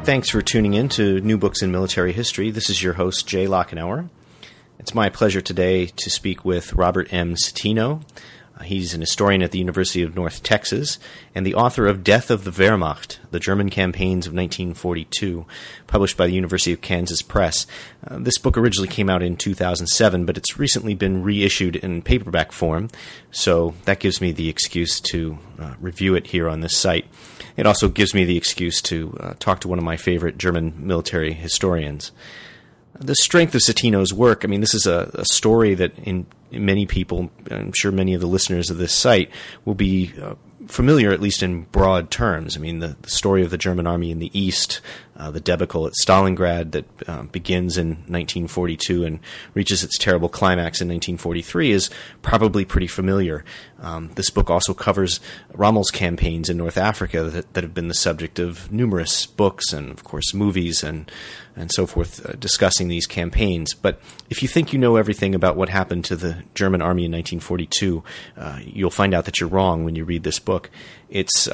Thanks for tuning in to New Books in Military History. This is your host, Jay Lockenauer. It's my pleasure today to speak with Robert M. Citino. He's an historian at the University of North Texas and the author of Death of the Wehrmacht, The German Campaigns of 1942, published by the University of Kansas Press. This book originally came out in 2007, but it's recently been reissued in paperback form, so that gives me the excuse to review it here on this site. It also gives me the excuse to talk to one of my favorite German military historians. The strength of Citino's work, this is a story that in many people, I'm sure many of the listeners of this site, will be familiar, at least in broad terms. The story of the German army in the East, the debacle at Stalingrad that begins in 1942 and reaches its terrible climax in 1943 is probably pretty familiar. This book also covers Rommel's campaigns in North Africa that have been the subject of numerous books and, of course, movies and so forth discussing these campaigns. But if you think you know everything about what happened to the German army in 1942, you'll find out that you're wrong when you read this book. It's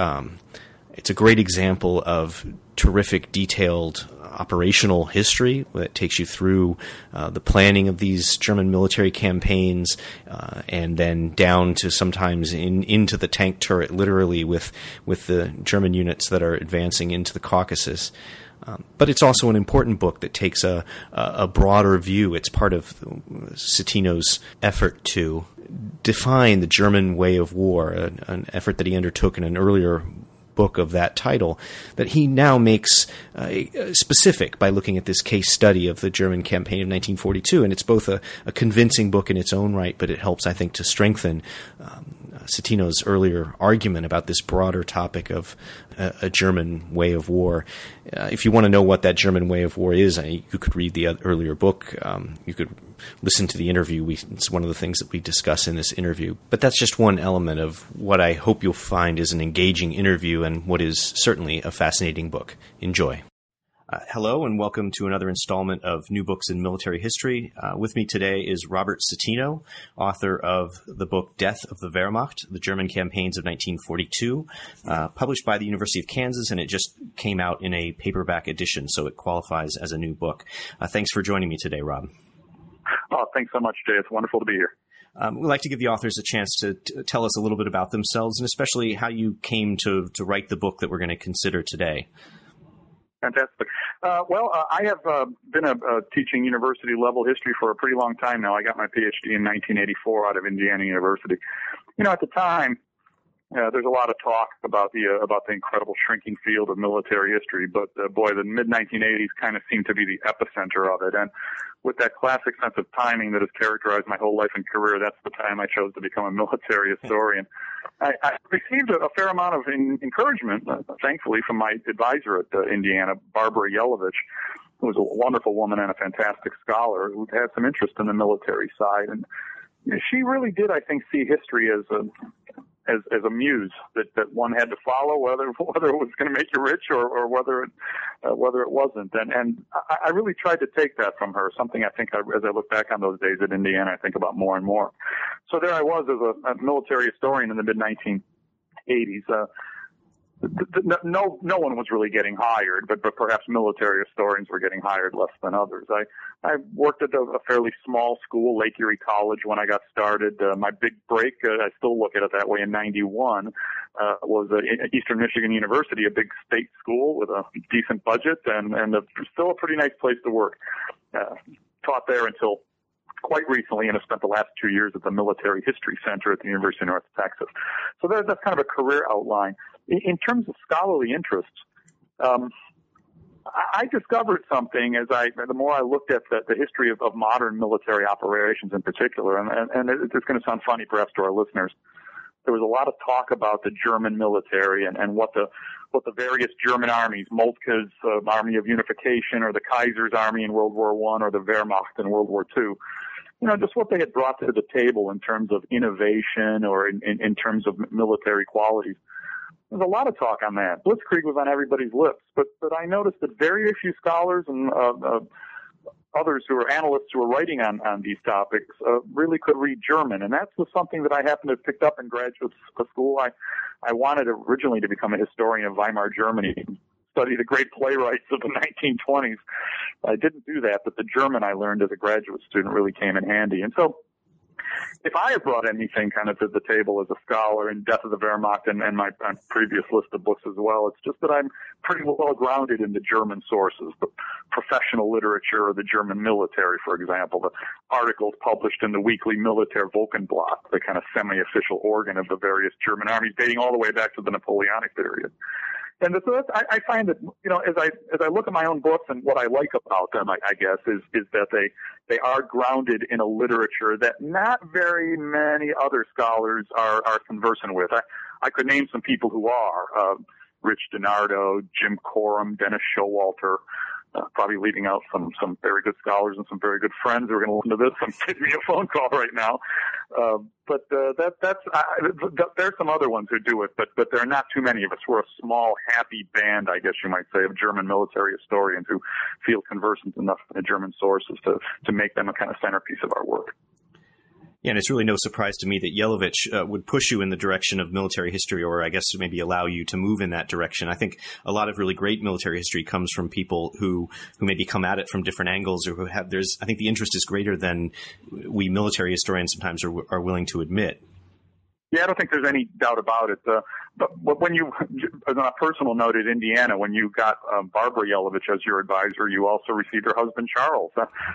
a great example of terrific, detailed operational history that takes you through the planning of these German military campaigns and then down to sometimes into the tank turret, literally, with the German units that are advancing into the Caucasus. But it's also an important book that takes a broader view. It's part of Citino's effort to define the German way of war, an effort that he undertook in an earlier book of that title, that he now makes specific by looking at this case study of the German campaign of 1942. And it's both a convincing book in its own right, but it helps, I think, to strengthen Citino's earlier argument about this broader topic of a German way of war. If you want to know what that German way of war is, you could read the earlier book. You could listen to the interview. It's one of the things that we discuss in this interview. But that's just one element of what I hope you'll find is an engaging interview and what is certainly a fascinating book. Enjoy. Hello and welcome to another installment of New Books in Military History. With me today is Robert Citino, author of the book Death of the Wehrmacht, The German Campaigns of 1942, published by the University of Kansas, and it just came out in a paperback edition, so it qualifies as a new book. Thanks for joining me today, Rob. Oh, thanks so much, Jay. It's wonderful to be here. We'd like to give the authors a chance to tell us a little bit about themselves, and especially how you came to write the book that we're going to consider today. Fantastic. I have been teaching university-level history for a pretty long time now. I got my PhD in 1984 out of Indiana University. At the time, there's a lot of talk about the incredible shrinking field of military history, but the mid-1980s kind of seemed to be the epicenter of it. And with that classic sense of timing that has characterized my whole life and career, that's the time I chose to become a military historian. I received a fair amount of encouragement, thankfully, from my advisor at Indiana, Barbara Yelovich, who was a wonderful woman and a fantastic scholar who had some interest in the military side. And she really did, I think, see history as a muse that one had to follow, whether it was going to make you rich or whether it wasn't. And I really tried to take that from her, something I think as I look back on those days at Indiana, I think about more and more. So there I was as a military historian in the mid-1980s. No one was really getting hired, but perhaps military historians were getting hired less than others. I worked at a fairly small school, Lake Erie College, when I got started. My big break, I still look at it that way, in 91, was at Eastern Michigan University, a big state school with a decent budget and still a pretty nice place to work. Taught there until quite recently, and have spent the last 2 years at the Military History Center at the University of North Texas. So that's kind of a career outline. In terms of scholarly interests, I discovered something the more I looked at the history of modern military operations in particular, and it's going to sound funny perhaps to our listeners. There was a lot of talk about the German military and what the various German armies, Moltke's Army of Unification, or the Kaiser's Army in World War I, or the Wehrmacht in World War II, just what they had brought to the table in terms of innovation or in terms of military qualities. There's a lot of talk on that. Blitzkrieg was on everybody's lips, but I noticed that very few scholars and others who are analysts who are writing on these topics really could read German, and that was something that I happened to have picked up in graduate school. I wanted originally to become a historian of Weimar Germany, study the great playwrights of the 1920s. I didn't do that, but the German I learned as a graduate student really came in handy. And so if I have brought anything kind of to the table as a scholar in Death of the Wehrmacht and my previous list of books as well, it's just that I'm pretty well grounded in the German sources, the professional literature of the German military, for example, the articles published in the weekly Militär Wochenblatt, the kind of semi-official organ of the various German armies dating all the way back to the Napoleonic period. And so I find that, as I look at my own books and what I like about them, I guess, is that they are grounded in a literature that not very many other scholars are conversant with. I could name some people who are, Rich DiNardo, Jim Coram, Dennis Showalter, probably leaving out some very good scholars and some very good friends who are going to listen to this and give me a phone call right now. But there's some other ones who do it, but there are not too many of us. We're a small, happy band, I guess you might say, of German military historians who feel conversant enough in the German sources to make them a kind of centerpiece of our work. Yeah, and it's really no surprise to me that Jelovich would push you in the direction of military history, or I guess maybe allow you to move in that direction. I think a lot of really great military history comes from people who maybe come at it from different angles, or I think the interest is greater than we military historians sometimes are willing to admit. Yeah, I don't think there's any doubt about it. But when you, on a personal note, at Indiana, when you got Barbara Jelovich as your advisor, you also received her husband Charles.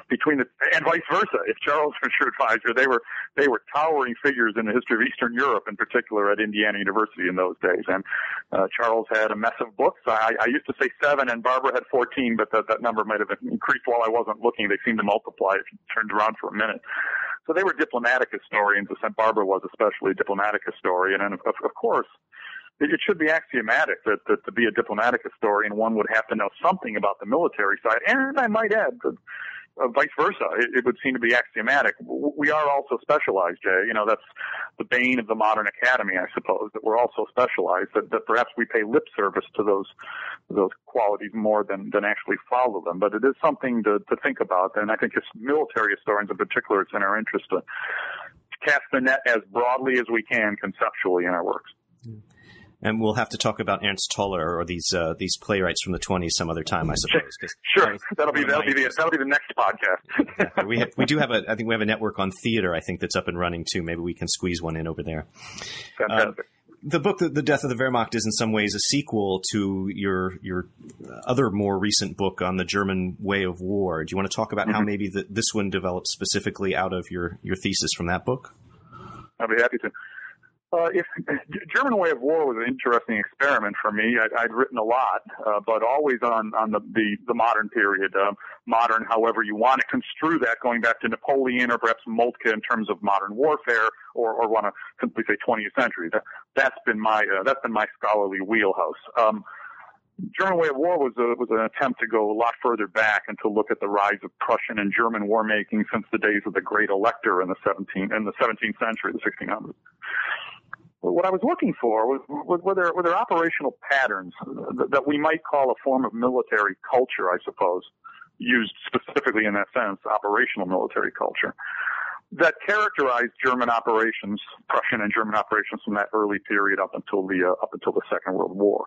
And vice versa. If Charles was your advisor, they were towering figures in the history of Eastern Europe, in particular at Indiana University in those days. And Charles had a mess of books. I used to say 7, and Barbara had 14, but that number might have increased while I wasn't looking. They seemed to multiply if you turned around for a minute. So they were diplomatic historians. Barbara was especially a diplomatic historian, and of course, it should be axiomatic that to be a diplomatic historian, one would have to know something about the military side. And I might add, vice versa, it would seem to be axiomatic. We are also specialized, Jay. That's the bane of the modern academy, I suppose, that we're also specialized, that perhaps we pay lip service to those qualities more than actually follow them. But it is something to think about. And I think as military historians in particular, it's in our interest to cast the net as broadly as we can conceptually in our works. And we'll have to talk about Ernst Toller or these playwrights from the 20s some other time, I suppose. Sure, that'll be the next podcast. Yeah, I think we have a network on theater, I think, that's up and running too. Maybe we can squeeze one in over there. Fantastic. The book, The Death of the Wehrmacht, is in some ways a sequel to your other more recent book on the German way of war. Do you want to talk about how maybe this one developed specifically out of your thesis from that book? I'd be happy to. German Way of War was an interesting experiment for me. I'd written a lot, but always on the modern period, modern however you want to construe that, going back to Napoleon or perhaps Moltke in terms of modern warfare, or want to simply say 20th century. That's been my scholarly wheelhouse. German Way of War was an attempt to go a lot further back and to look at the rise of Prussian and German war making since the days of the Great Elector in the 17th century, the 1600s. What I was looking for were there operational patterns that we might call a form of military culture, I suppose, used specifically in that sense, operational military culture, that characterized German operations, Prussian and German operations from that early period up until the Second World War.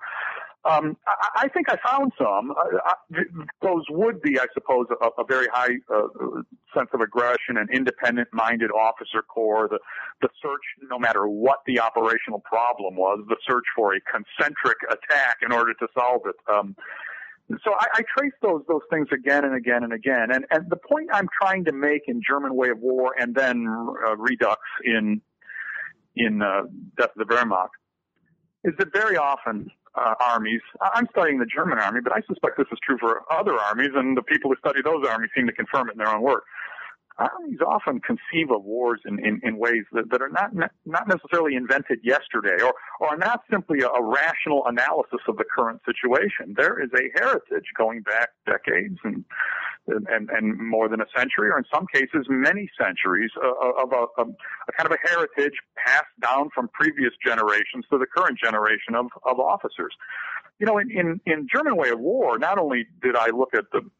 I think I found some. Those would be, I suppose, a very high sense of aggression, an independent-minded officer corps, the search, no matter what the operational problem was, the search for a concentric attack in order to solve it. So I trace those things again and again and again. And the point I'm trying to make in German Way of War and then Redux in Death of the Wehrmacht is that very often armies, I'm studying the German army, but I suspect this is true for other armies, and the people who study those armies seem to confirm it in their own work. Armies often conceive of wars in ways that are not necessarily invented yesterday, or are not simply a rational analysis of the current situation. There is a heritage going back decades and more than a century, or in some cases many centuries, of a kind of a heritage passed down from previous generations to the current generation of officers. In German Way of War, not only did I look at the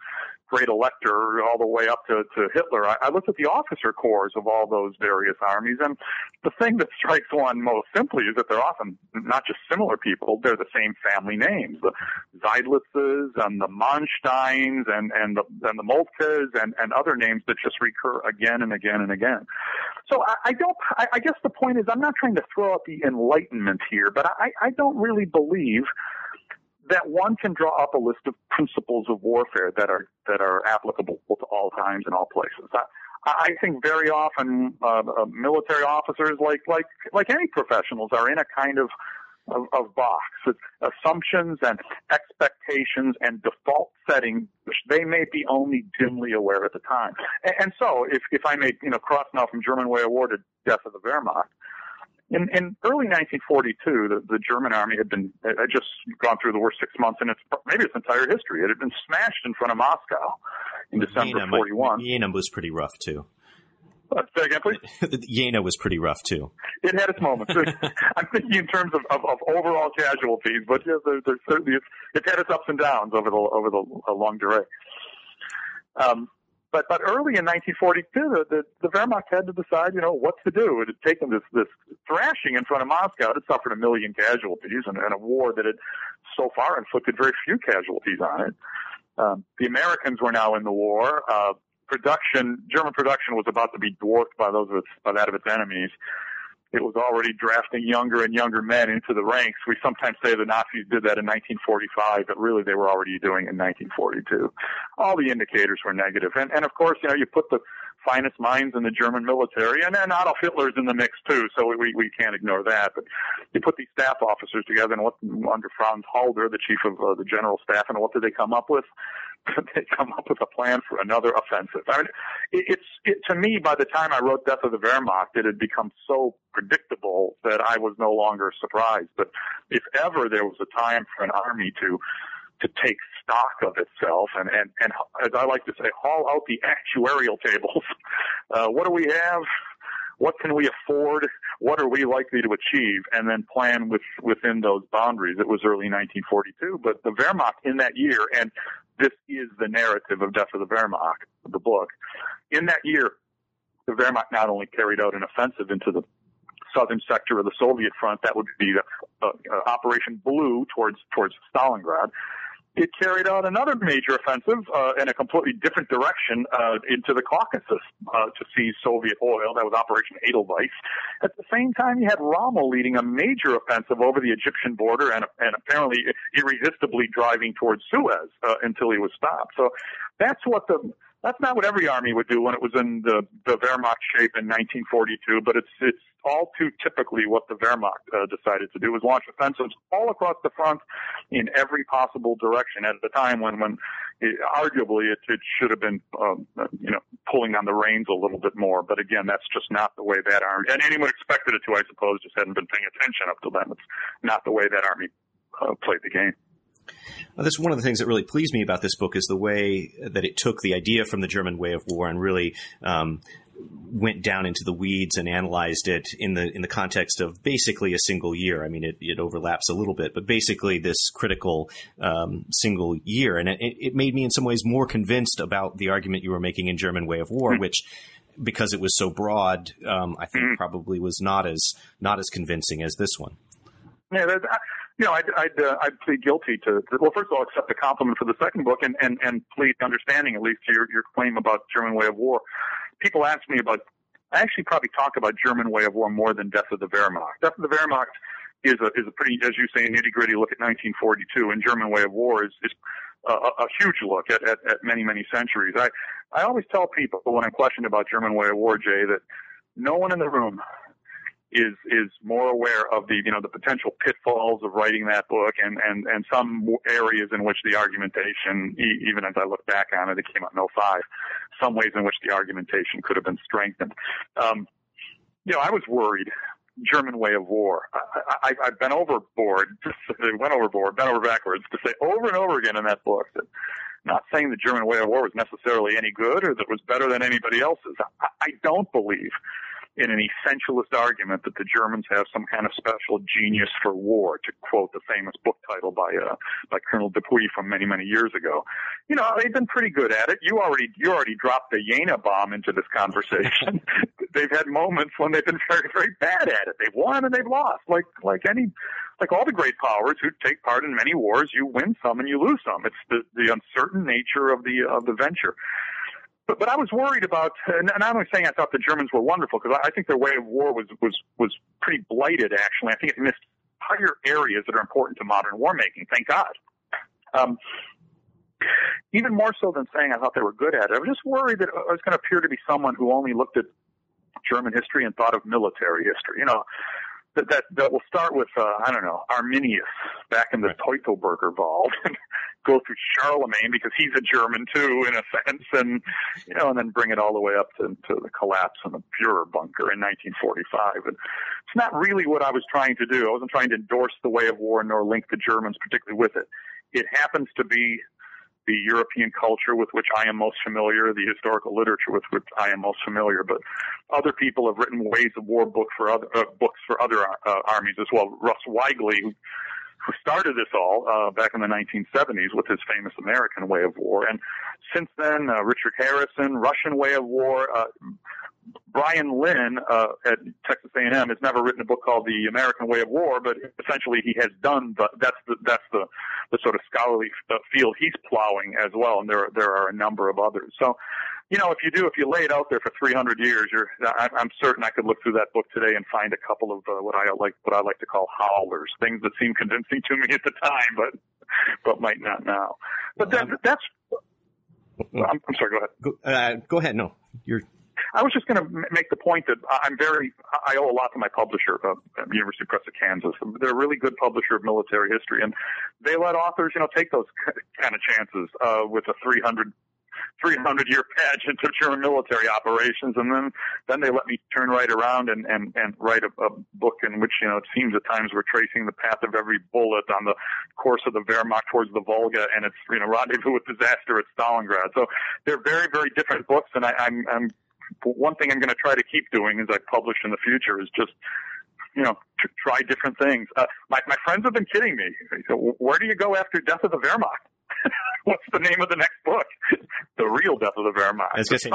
great elector all the way up to Hitler. I looked at the officer corps of all those various armies, and the thing that strikes one most simply is that they're often not just similar people, they're the same family names. The Seydlitzes and the Mansteins and the Moltkes and other names that just recur again and again and again. So I guess the point is, I'm not trying to throw out the Enlightenment here, but I don't really believe that one can draw up a list of principles of warfare that are applicable to all times and all places. I think very often military officers, like any professionals, are in a kind of box. It's assumptions and expectations and default settings, which they may be only dimly aware at the time. And so, if I may, cross now from German Way of War to Death of the Wehrmacht. In early 1942, the German army had just gone through the worst 6 months in maybe its entire history. It had been smashed in front of Moscow in December 41. Jena was pretty rough, too. Say again, please? Jena was pretty rough, too. It had its moments. I'm thinking in terms of overall casualties, but yeah, there's certainly it's had its ups and downs over the long durée. But early in 1942, the Wehrmacht had to decide, what to do. It had taken this thrashing in front of Moscow. It had suffered 1 million casualties and a war that had so far inflicted very few casualties on it. The Americans were now in the war. German production was about to be dwarfed by that of its enemies. It was already drafting younger and younger men into the ranks. We sometimes say the Nazis did that in 1945, but really they were already doing it in 1942. All the indicators were negative. And of course, you put the finest minds in the German military, and then Adolf Hitler's in the mix too, so we can't ignore that. But you put these staff officers together, and under Franz Halder, the chief of the general staff, and what did they come up with? They come up with a plan for another offensive. I mean, to me, by the time I wrote Death of the Wehrmacht, it had become so predictable that I was no longer surprised. But if ever there was a time for an army to take stock of itself and as I like to say, haul out the actuarial tables. What do we have? What can we afford? What are we likely to achieve? And then plan within those boundaries. It was early 1942, but the Wehrmacht in that year, and this is the narrative of Death of the Wehrmacht, the book. In that year, the Wehrmacht not only carried out an offensive into the southern sector of the Soviet front, that would be Operation Blue towards Stalingrad. It carried out another major offensive in a completely different direction into the Caucasus to seize Soviet oil. That was Operation Edelweiss. At the same time, you had Rommel leading a major offensive over the Egyptian border and apparently irresistibly driving towards Suez until he was stopped. So that's not what every army would do when it was in the Wehrmacht shape in 1942, but it's all too typically what the Wehrmacht decided to do, was launch offensives all across the front in every possible direction at a time when arguably it should have been, pulling on the reins a little bit more. But again, that's just not the way that army, and anyone expected it to, I suppose, just hadn't been paying attention up till then. It's not the way that army played the game. Well, that's one of the things that really pleased me about this book, is the way that it took the idea from the German Way of War and really went down into the weeds and analyzed it in the context of basically a single year. I mean, it overlaps a little bit, but basically this critical single year. And it made me in some ways more convinced about the argument you were making in German Way of War, which, because it was so broad, I think probably was not as convincing as this one. Yeah, I'd plead guilty to, well, first of all, accept the compliment for the second book and plead understanding, at least, to your claim about German Way of War. People ask me I actually probably talk about German Way of War more than Death of the Wehrmacht. Death of the Wehrmacht is a pretty, as you say, nitty-gritty look at 1942, and German Way of War is a huge look at many, many centuries. I always tell people when I'm questioned about German Way of War, Jay, that no one in the room is more aware of the potential pitfalls of writing that book and some areas in which the argumentation, even as I look back on it came out in 2005, some ways in which the argumentation could have been strengthened. I was worried. German Way of War. I've been overboard, bent over backwards to say over and over again in that book that, not saying the German Way of War was necessarily any good or that it was better than anybody else's. I don't believe in an essentialist argument that the Germans have some kind of special genius for war, to quote the famous book title by Colonel Dupuy from many, many years ago. You know, they've been pretty good at it. You already dropped the Jena bomb into this conversation. They've had moments when they've been very, very bad at it. They've won and they've lost, like all the great powers who take part in many wars. You win some and you lose some. It's the uncertain nature of the venture. But I was worried about, and I'm only saying I thought the Germans were wonderful, because I think their way of war was pretty blighted, actually. I think it missed entire areas that are important to modern war making, thank God. Even more so than saying I thought they were good at it, I was just worried that I was going to appear to be someone who only looked at German history and thought of military history. You know, that will start with, Arminius back in the Teutoburger Wald, and go through Charlemagne, because he's a German too, in a sense, and then bring it all the way up to the collapse in the Führer bunker in 1945. And it's not really what I was trying to do. I wasn't trying to endorse the way of war nor link the Germans particularly with it. It happens to be the European culture with which I am most familiar, the historical literature with which I am most familiar. But other people have written ways of war books for other armies as well. Russ Weigley, who started this all back in the 1970s with his famous American way of war, and since then Richard Harrison, Russian way of war. Brian Lynn at Texas A&M has never written a book called The American Way of War, but essentially he has done that's the sort of scholarly field he's plowing as well, and there are a number of others. So, if you lay it out there for 300 years, I'm certain I could look through that book today and find a couple of what I like to call howlers, things that seem convincing to me at the time, but might not now. But that's. I'm sorry. Go ahead. Go ahead. No, I was just going to make the point that I owe a lot to my publisher, University Press of Kansas. They're a really good publisher of military history, and they let authors, take those kind of chances with a 300-year pageant of German military operations, and then they let me turn right around and write a book in which, it seems at times we're tracing the path of every bullet on the course of the Wehrmacht towards the Volga, and it's, rendezvous with disaster at Stalingrad. So they're very, very different books, and I'm one thing I'm going to try to keep doing as I publish in the future is just, try different things. My friends have been kidding me. So where do you go after Death of the Wehrmacht? What's the name of the next book? The Real Death of the Wehrmacht. I was going to say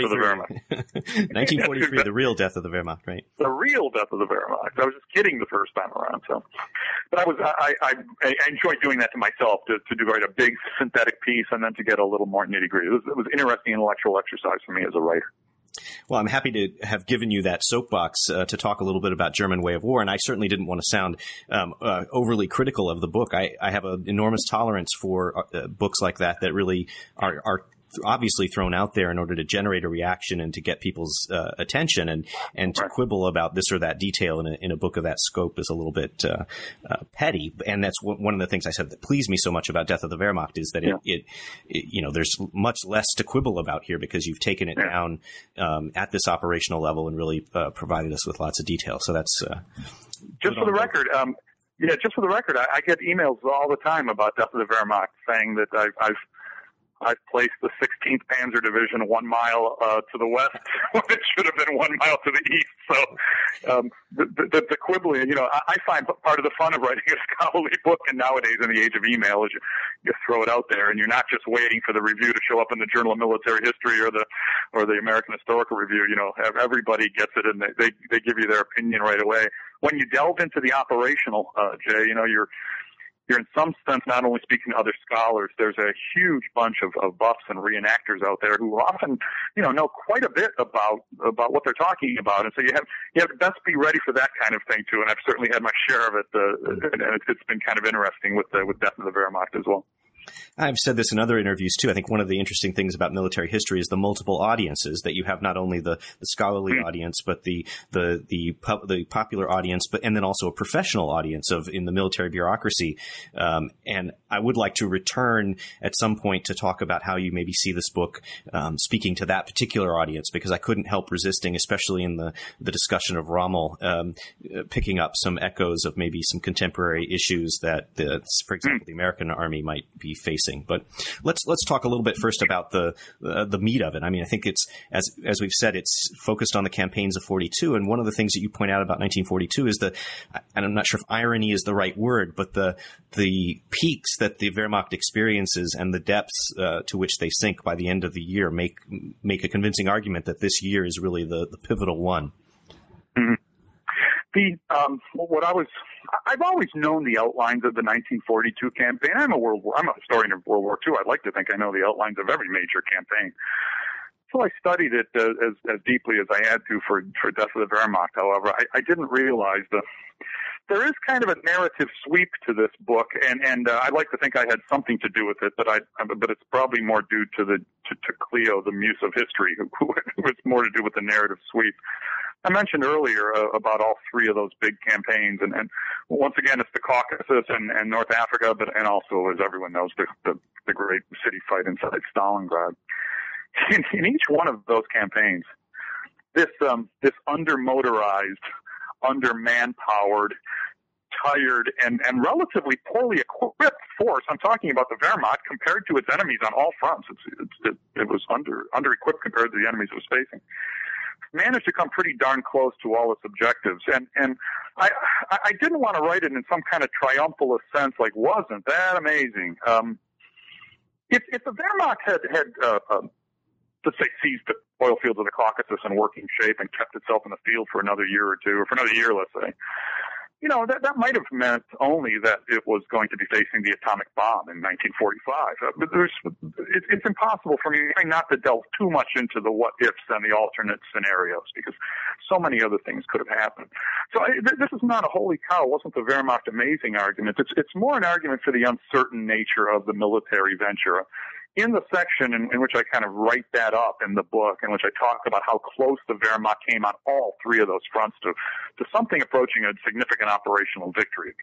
1943. 1943, The Real Death of the Wehrmacht, right? The Real Death of the Wehrmacht. I was just kidding the first time around. So, but I enjoy doing that to myself, to write a big synthetic piece and then to get a little more nitty gritty. It was interesting intellectual exercise for me as a writer. Well, I'm happy to have given you that soapbox to talk a little bit about German way of war, and I certainly didn't want to sound overly critical of the book. I have an enormous tolerance for books like that really are obviously thrown out there in order to generate a reaction and to get people's attention, and to quibble about this or that detail in a book of that scope is a little bit petty. And that's one of the things I said that pleased me so much about Death of the Wehrmacht is that it there's much less to quibble about here because you've taken it down at this operational level and really provided us with lots of detail. So that's just for the record. Just for the record, I get emails all the time about Death of the Wehrmacht saying that I've placed the 16th Panzer Division 1 mile to the west when it should have been 1 mile to the east. So the quibbling, I find part of the fun of writing a scholarly book, and nowadays in the age of email, is you throw it out there, and you're not just waiting for the review to show up in the Journal of Military History or the American Historical Review. Everybody gets it, and they give you their opinion right away. When you delve into the operational, Jay, you're in some sense not only speaking to other scholars. There's a huge bunch of buffs and reenactors out there who often, know quite a bit about what they're talking about, and so you have to best be ready for that kind of thing too. And I've certainly had my share of it, and it's been kind of interesting with Death of the Wehrmacht as well. I've said this in other interviews too. I think one of the interesting things about military history is the multiple audiences that you have, not only the scholarly audience, but the popular audience, and then also a professional audience in the military bureaucracy. And I would like to return at some point to talk about how you maybe see this book speaking to that particular audience, because I couldn't help resisting, especially in the discussion of Rommel, picking up some echoes of maybe some contemporary issues that, for example, the American Army might be facing. But let's talk a little bit first about the meat of it. I mean, I think it's, as we've said, it's focused on the campaigns of 42. And one of the things that you point out about 1942 is and I'm not sure if irony is the right word, but the peaks that the Wehrmacht experiences and the depths to which they sink by the end of the year make a convincing argument that this year is really the pivotal one. Mm-hmm. I've always known the outlines of the 1942 campaign. I'm a historian of World War II. I'd like to think I know the outlines of every major campaign. So I studied it as deeply as I had to for Death of the Wehrmacht. However, I didn't realize there is kind of a narrative sweep to this book, and I'd like to think I had something to do with it, but it's probably more due to Cleo, the muse of history, who it's more to do with the narrative sweep. I mentioned earlier about all three of those big campaigns, and once again, it's the Caucasus and North Africa, and also, as everyone knows, the great city fight inside Stalingrad. In each one of those campaigns, this under-motorized, under-manpowered, tired, and relatively poorly equipped force, I'm talking about the Wehrmacht, compared to its enemies on all fronts. It was under-equipped compared to the enemies it was facing. Managed to come pretty darn close to all its objectives, and I didn't want to write it in some kind of triumphalist sense, like wasn't that amazing? If the Wehrmacht had let's say seized the oil fields of the Caucasus in working shape and kept itself in the field for another year or two, or for another year, let's say, that might have meant only that it was going to be facing the atomic bomb in 1945. But it's impossible for me not to delve too much into the what-ifs and the alternate scenarios, because so many other things could have happened. So this is not a holy cow, wasn't the Wehrmacht amazing argument. It's more an argument for the uncertain nature of the military venture. In the section in which I kind of write that up in the book, in which I talk about how close the Wehrmacht came on all three of those fronts to something approaching a significant operational victory,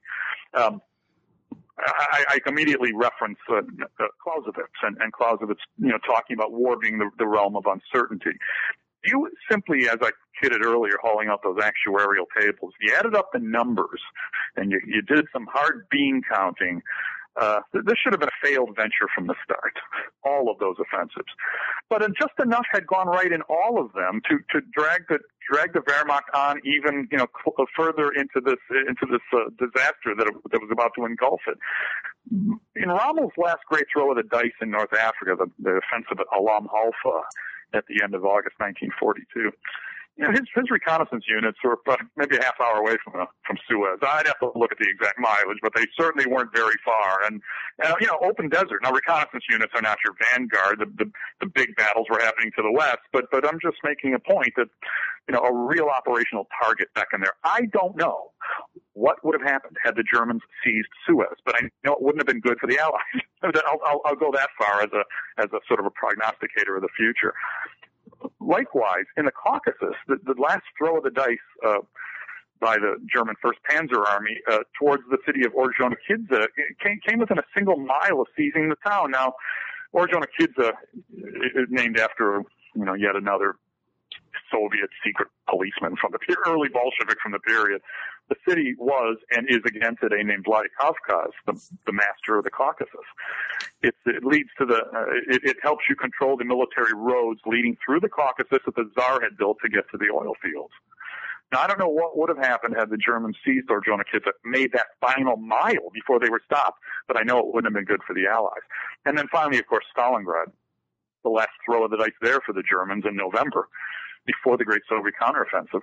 I immediately reference Clausewitz and Clausewitz, talking about war being the realm of uncertainty. You simply, as I kidded earlier, hauling out those actuarial tables, you added up the numbers and you did some hard bean counting. This should have been a failed venture from the start, all of those offensives. But just enough had gone right in all of them to drag the Wehrmacht on even further into this disaster that was about to engulf it. In Rommel's last great throw of the dice in North Africa, the offensive at Alam Halfa at the end of August 1942. His reconnaissance units were maybe a half hour away from Suez. I'd have to look at the exact mileage, but they certainly weren't very far. And open desert. Now, reconnaissance units are not your vanguard. The big battles were happening to the west, but I'm just making a point that, a real operational target back in there. I don't know what would have happened had the Germans seized Suez, but I know it wouldn't have been good for the Allies. I'll go that far as a sort of a prognosticator of the future. Likewise, in the Caucasus, the last throw of the dice by the German First Panzer Army towards the city of Orjonikidze came within a single mile of seizing the town. Now, Orjonikidze is named after yet another Soviet secret policeman from the early Bolshevik from the period. The city was and is again today named Vladikavkaz, the master of the Caucasus. It leads to it helps you control the military roads leading through the Caucasus that the Tsar had built to get to the oil fields. Now, I don't know what would have happened had the Germans seized Orjonikidze, made that final mile before they were stopped, but I know it wouldn't have been good for the Allies. And then finally, of course, Stalingrad, the last throw of the dice there for the Germans in November, before the great Soviet counteroffensive.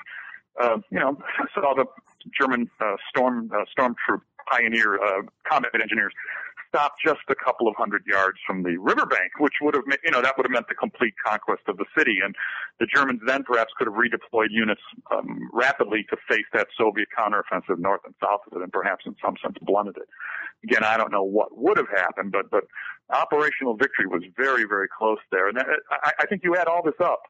Saw the German storm troop pioneer combat engineers stop just a couple of hundred yards from the riverbank, which would have that would have meant the complete conquest of the city. And the Germans then perhaps could have redeployed units rapidly to face that Soviet counteroffensive north and south of it, and perhaps in some sense blunted it. Again, I don't know what would have happened, but operational victory was very, very close there. And I think you add all this up.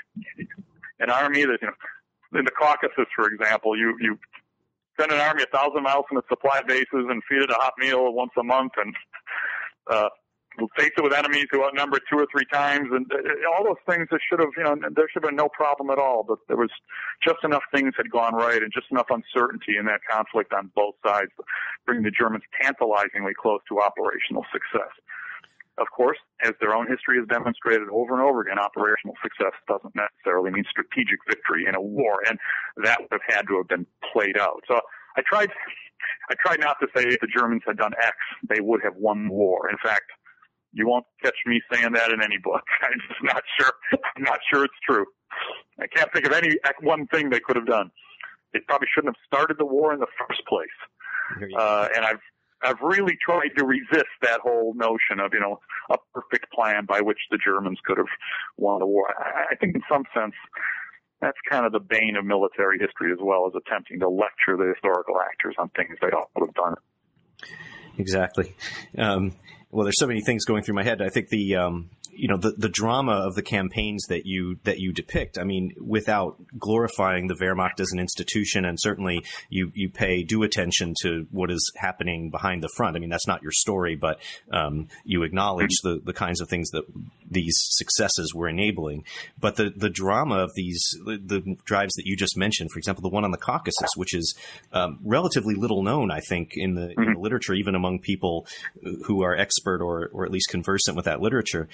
An army that, in the Caucasus, for example, you send an army 1,000 miles from its supply bases and feed it a hot meal once a month, and face it with enemies who outnumbered 2 or 3 times, and all those things that should have, there should have been no problem at all. But there was just enough things had gone right, and just enough uncertainty in that conflict on both sides to bring the Germans tantalizingly close to operational success. Of course, as their own history has demonstrated over and over again, operational success doesn't necessarily mean strategic victory in a war, and that would have had to have been played out. So I tried not to say if the Germans had done X, they would have won the war. In fact, you won't catch me saying that in any book. I'm just not sure. I'm not sure it's true. I can't think of any one thing they could have done. They probably shouldn't have started the war in the first place. And I've really tried to resist that whole notion of, a perfect plan by which the Germans could have won the war. I think in some sense that's kind of the bane of military history, as well as attempting to lecture the historical actors on things they ought to have done. Exactly. Well, there's so many things going through my head. I think the drama of the campaigns that you depict, I mean, without glorifying the Wehrmacht as an institution, and certainly you pay due attention to what is happening behind the front. I mean, that's not your story, but you acknowledge the kinds of things that these successes were enabling. But the drama of the drives that you just mentioned, for example, the one on the Caucasus, which is relatively little known, I think, in the literature, even among people who are expert or at least conversant with that literature.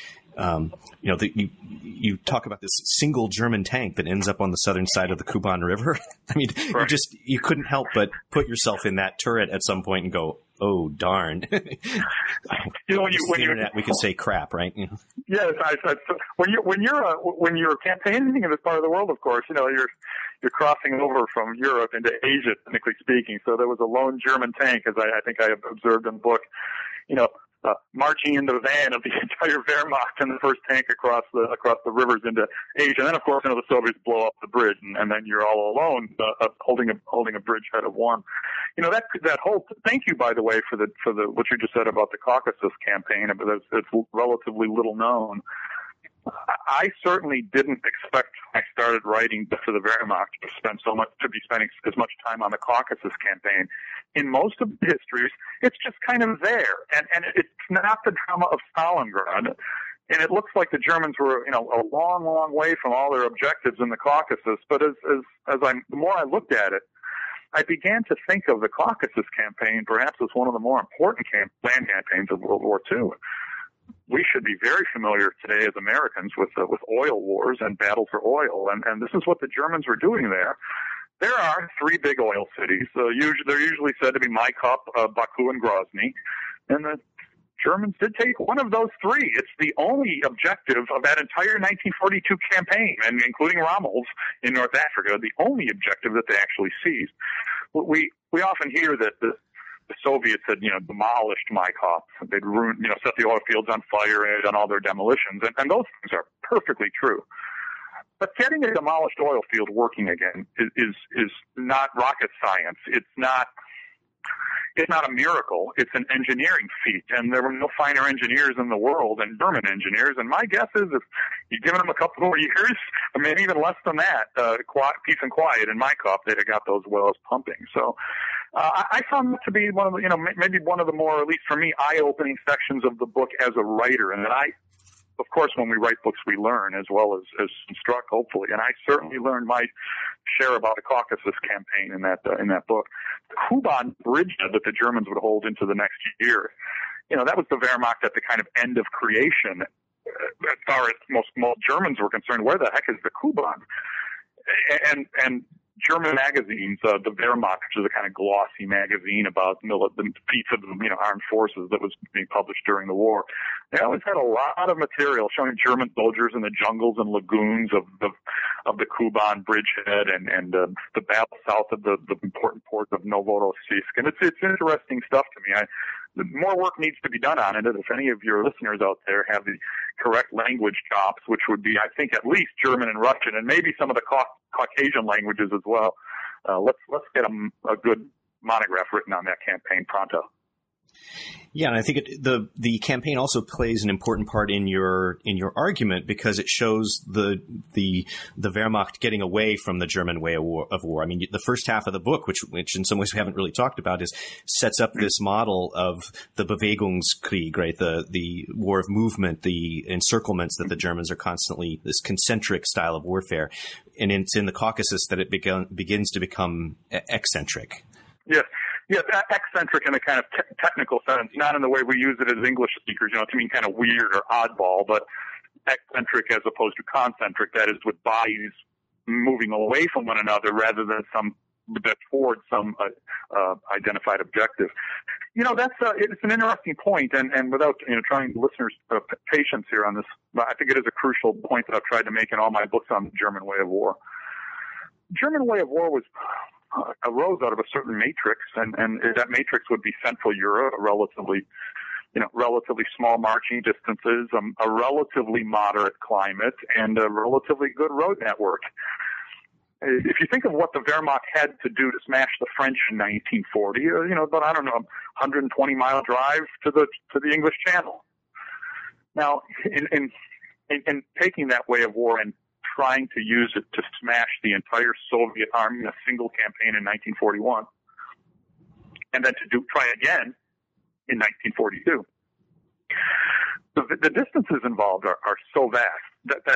You talk about this single German tank that ends up on the southern side of the Kuban River. I mean, right. you couldn't help but put yourself in that turret at some point and go, oh, darn. When we can say crap, right? Yes, when you're campaigning in this part of the world, of course, you're crossing over from Europe into Asia, technically speaking. So there was a lone German tank, as I think I have observed in the book, marching into the van of the entire Wehrmacht and the first tank across the rivers into Asia. And then, of course, the Soviets blow up the bridge, and then you're all alone, holding a bridgehead of one. That whole. Thank you, by the way, for the what you just said about the Caucasus campaign. But it's relatively little known. I certainly didn't expect when I started writing for the Wehrmacht to be spending as much time on the Caucasus campaign. In most of the histories, it's just kind of there, and it's not the drama of Stalingrad. And it looks like the Germans were, a long, long way from all their objectives in the Caucasus. But the more I looked at it, I began to think of the Caucasus campaign perhaps as one of the more important land campaigns of World War II. We should be very familiar today as Americans with oil wars and battle for oil, and this is what the Germans were doing there. There are 3 big oil cities. They're usually said to be Maikop, Baku, and Grozny, and the Germans did take one of those 3. It's the only objective of that entire 1942 campaign, and including Rommel's in North Africa, the only objective that they actually seized. We often hear that the Soviets had, demolished Maikop. They'd ruined, set the oil fields on fire and done all their demolitions, and those things are perfectly true. But getting a demolished oil field working again is not rocket science. It's not a miracle. It's an engineering feat, and there were no finer engineers in the world than German engineers. And my guess is if you'd given them a couple more years, or maybe even less than that, peace and quiet in Maikop, they'd have got those wells pumping. So I found that to be one of the, maybe one of the more, at least for me, eye-opening sections of the book as a writer, and that of course, when we write books, we learn as well as instruct, hopefully. And I certainly learned my share about the Caucasus campaign in that book. The Kuban bridgehead that the Germans would hold into the next year, that was the Wehrmacht at the kind of end of creation. As far as most Germans were concerned, where the heck is the Kuban? And German magazines, the Wehrmacht, which is a kind of glossy magazine about the feats of the armed forces that was being published during the war, they always had a lot of material showing German soldiers in the jungles and lagoons of the Kuban bridgehead and the battle south of the important port of Novorossiysk. And it's interesting stuff to me. More work needs to be done on it. If any of your listeners out there have the correct language chops, which would be, I think, at least German and Russian, and maybe some of the Caucasian languages as well, let's get a good monograph written on that campaign pronto. Yeah, and I think the campaign also plays an important part in your argument because it shows the Wehrmacht getting away from the German way of war. I mean, the first half of the book, which in some ways we haven't really talked about, sets up this model of the Bewegungskrieg, right? The war of movement, the encirclements that the Germans are constantly, this concentric style of warfare, and it's in the Caucasus that it begins to become eccentric. Yes. Yes, eccentric in a kind of technical sense, not in the way we use it as English speakers, to mean kind of weird or oddball, but eccentric as opposed to concentric, that is with bodies moving away from one another rather than towards some identified objective. It's an interesting point, and without trying listeners' patience here on this, I think it is a crucial point that I've tried to make in all my books on the German way of war. German way of war arose out of a certain matrix, and that matrix would be Central Europe, relatively small marching distances, a relatively moderate climate, and a relatively good road network. If you think of what the Wehrmacht had to do to smash the French in 1940, about 120-mile drive to the English Channel. Now, in taking that way of war and trying to use it to smash the entire Soviet army in a single campaign in 1941, and then to try again in 1942. The distances involved are so vast that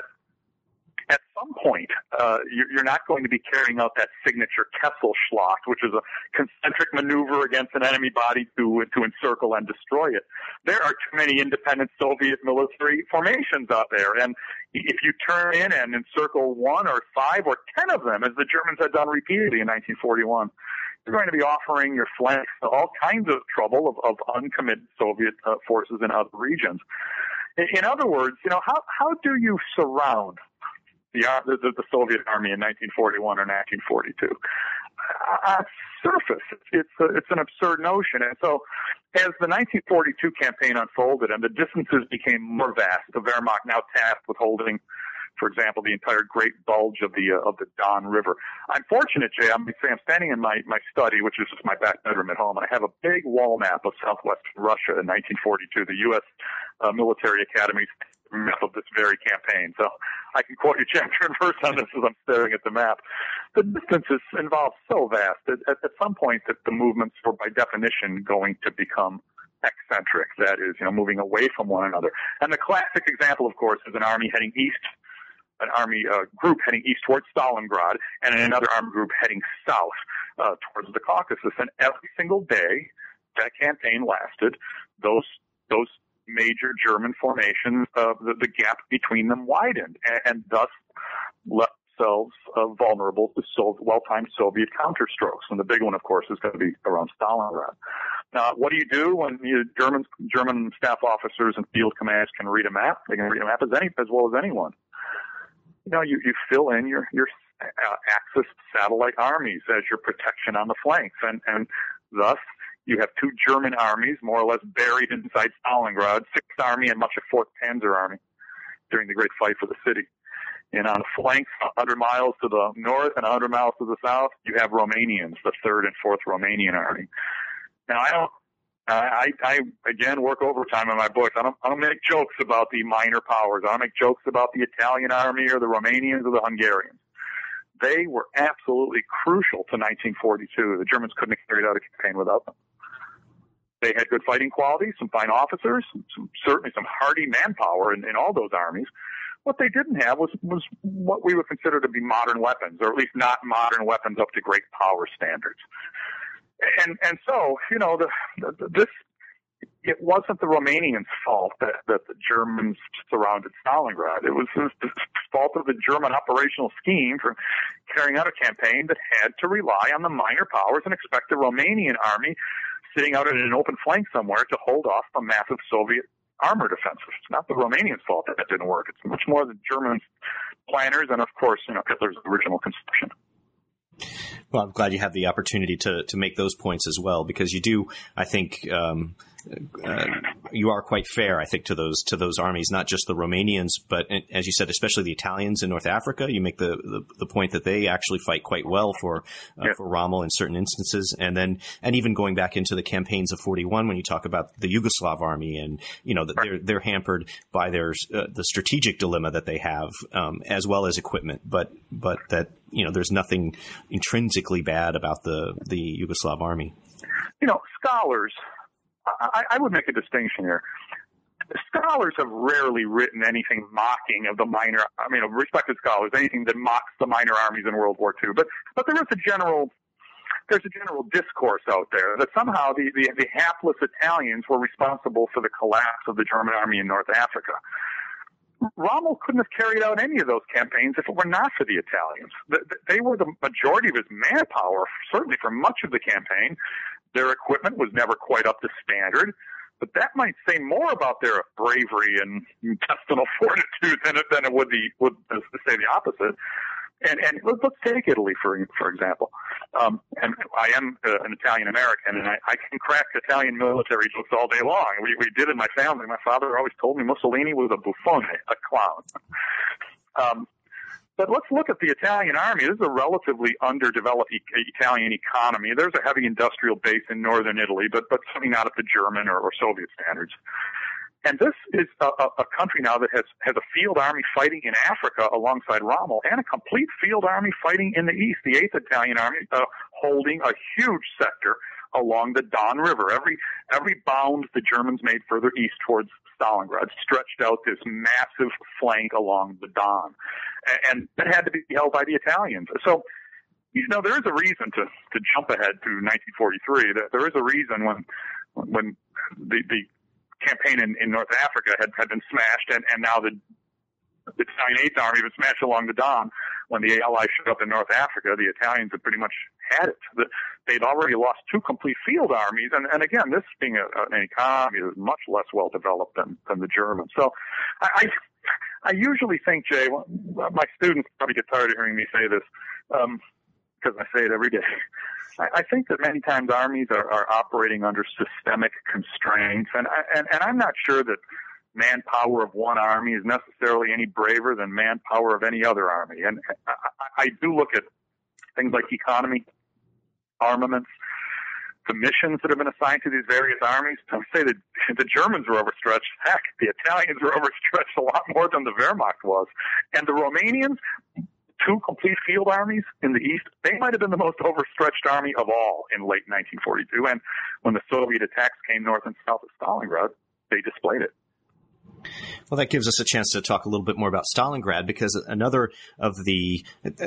at some point you're not going to be carrying out that signature Kesselschlacht, which is a concentric maneuver against an enemy body to encircle and destroy it. There are too many independent Soviet military formations out there, and if you turn in and encircle 1 or 5 or 10 of them, as the Germans had done repeatedly in 1941, you're going to be offering your flanks all kinds of trouble of uncommitted Soviet forces in other regions. In other words, how do you surround the Soviet army in 1941 or 1942? On surface, it's an absurd notion. And so, as the 1942 campaign unfolded and the distances became more vast, the Wehrmacht now tasked with holding, for example, the entire great bulge of the Don River. I'm fortunate, Jay. I'm standing in my study, which is just my back bedroom at home, and I have a big wall map of southwestern Russia in 1942, the U.S. Military Academy's map of this very campaign. So I can quote you chapter and verse on this as I'm staring at the map. The distances involved so vast that at some point that the movements were by definition going to become eccentric, that is, moving away from one another. And the classic example, of course, is an army heading east, an army group heading east towards Stalingrad, and another armed group heading south towards the Caucasus. And every single day that campaign lasted, those major German formations, the gap between them widened, and thus left themselves vulnerable to well-timed Soviet counterstrokes. And the big one, of course, is going to be around Stalingrad. Now, what do you do when German staff officers and field commands can read a map? They can read a map as well as anyone. You fill in your Axis satellite armies as your protection on the flanks, and thus you have 2 German armies more or less buried inside Stalingrad, 6th Army and much of 4th Panzer Army during the great fight for the city. And on the flanks, 100 miles to the north and 100 miles to the south, you have Romanians, the 3rd and 4th Romanian Army. Now, I again work overtime in my books. I don't make jokes about the minor powers. I don't make jokes about the Italian army or the Romanians or the Hungarians. They were absolutely crucial to 1942. The Germans couldn't have carried out a campaign without them. They had good fighting qualities, some fine officers, certainly some hardy manpower in all those armies. What they didn't have was what we would consider to be modern weapons, or at least not modern weapons up to great power standards. And so, it wasn't the Romanians' fault that the Germans surrounded Stalingrad. It was the fault of the German operational scheme for carrying out a campaign that had to rely on the minor powers and expect the Romanian army sitting out in an open flank somewhere to hold off a massive Soviet armor defense. It's not the Romanians' fault that didn't work. It's much more the German planners and, of course, Hitler's original conception. Well, I'm glad you have the opportunity to make those points as well, because you do, I think, you are quite fair, I think, to those armies, not just the Romanians, but as you said, especially the Italians in North Africa. You make the point that they actually fight quite well for Rommel in certain instances, and even going back into the campaigns of 41, when you talk about the Yugoslav army, and they're hampered by the strategic dilemma that they have, as well as equipment, but that there's nothing intrinsically bad about the Yugoslav army. Scholars. I would make a distinction here. Scholars have rarely written anything mocking of the respected scholars, anything that mocks the minor armies in World War II. But there's a general discourse out there that somehow the hapless Italians were responsible for the collapse of the German army in North Africa. Rommel couldn't have carried out any of those campaigns if it were not for the Italians. They were the majority of his manpower, certainly for much of the campaign. Their equipment was never quite up to standard, but that might say more about their bravery and intestinal fortitude than it would say the opposite. And let's take Italy for example. And I am an Italian American, and I can crack Italian military jokes all day long. We did in my family. My father always told me Mussolini was a buffone, a clown. But let's look at the Italian army. This is a relatively underdeveloped Italian economy. There's a heavy industrial base in northern Italy, but certainly not up to German or Soviet standards. And this is a country now that has a field army fighting in Africa alongside Rommel, and a complete field army fighting in the east. The 8th Italian Army holding a huge sector along the Don River. Every bound the Germans made further east towards Stalingrad stretched out this massive flank along the Don, and that had to be held by the Italians. So, there is a reason to jump ahead to 1943. That there is a reason when the campaign in North Africa had been smashed, and now the Italian 8th Army was smashed along the Don. When the Allies showed up in North Africa, the Italians had pretty much had it. They'd already lost 2 complete field armies, and again, this being an economy that was much less well developed than the Germans. So I usually think, Jay, my students probably get tired of hearing me say this, because I say it every day. I think that many times armies are operating under systemic constraints, and I'm not sure that manpower of one army is necessarily any braver than manpower of any other army. And I do look at things like economy, armaments, the missions that have been assigned to these various armies. I would say that the Germans were overstretched. Heck, the Italians were overstretched a lot more than the Wehrmacht was. And the Romanians, 2 complete field armies in the east, they might have been the most overstretched army of all in late 1942. And when the Soviet attacks came north and south of Stalingrad, they displayed it. Well, that gives us a chance to talk a little bit more about Stalingrad, because another of the,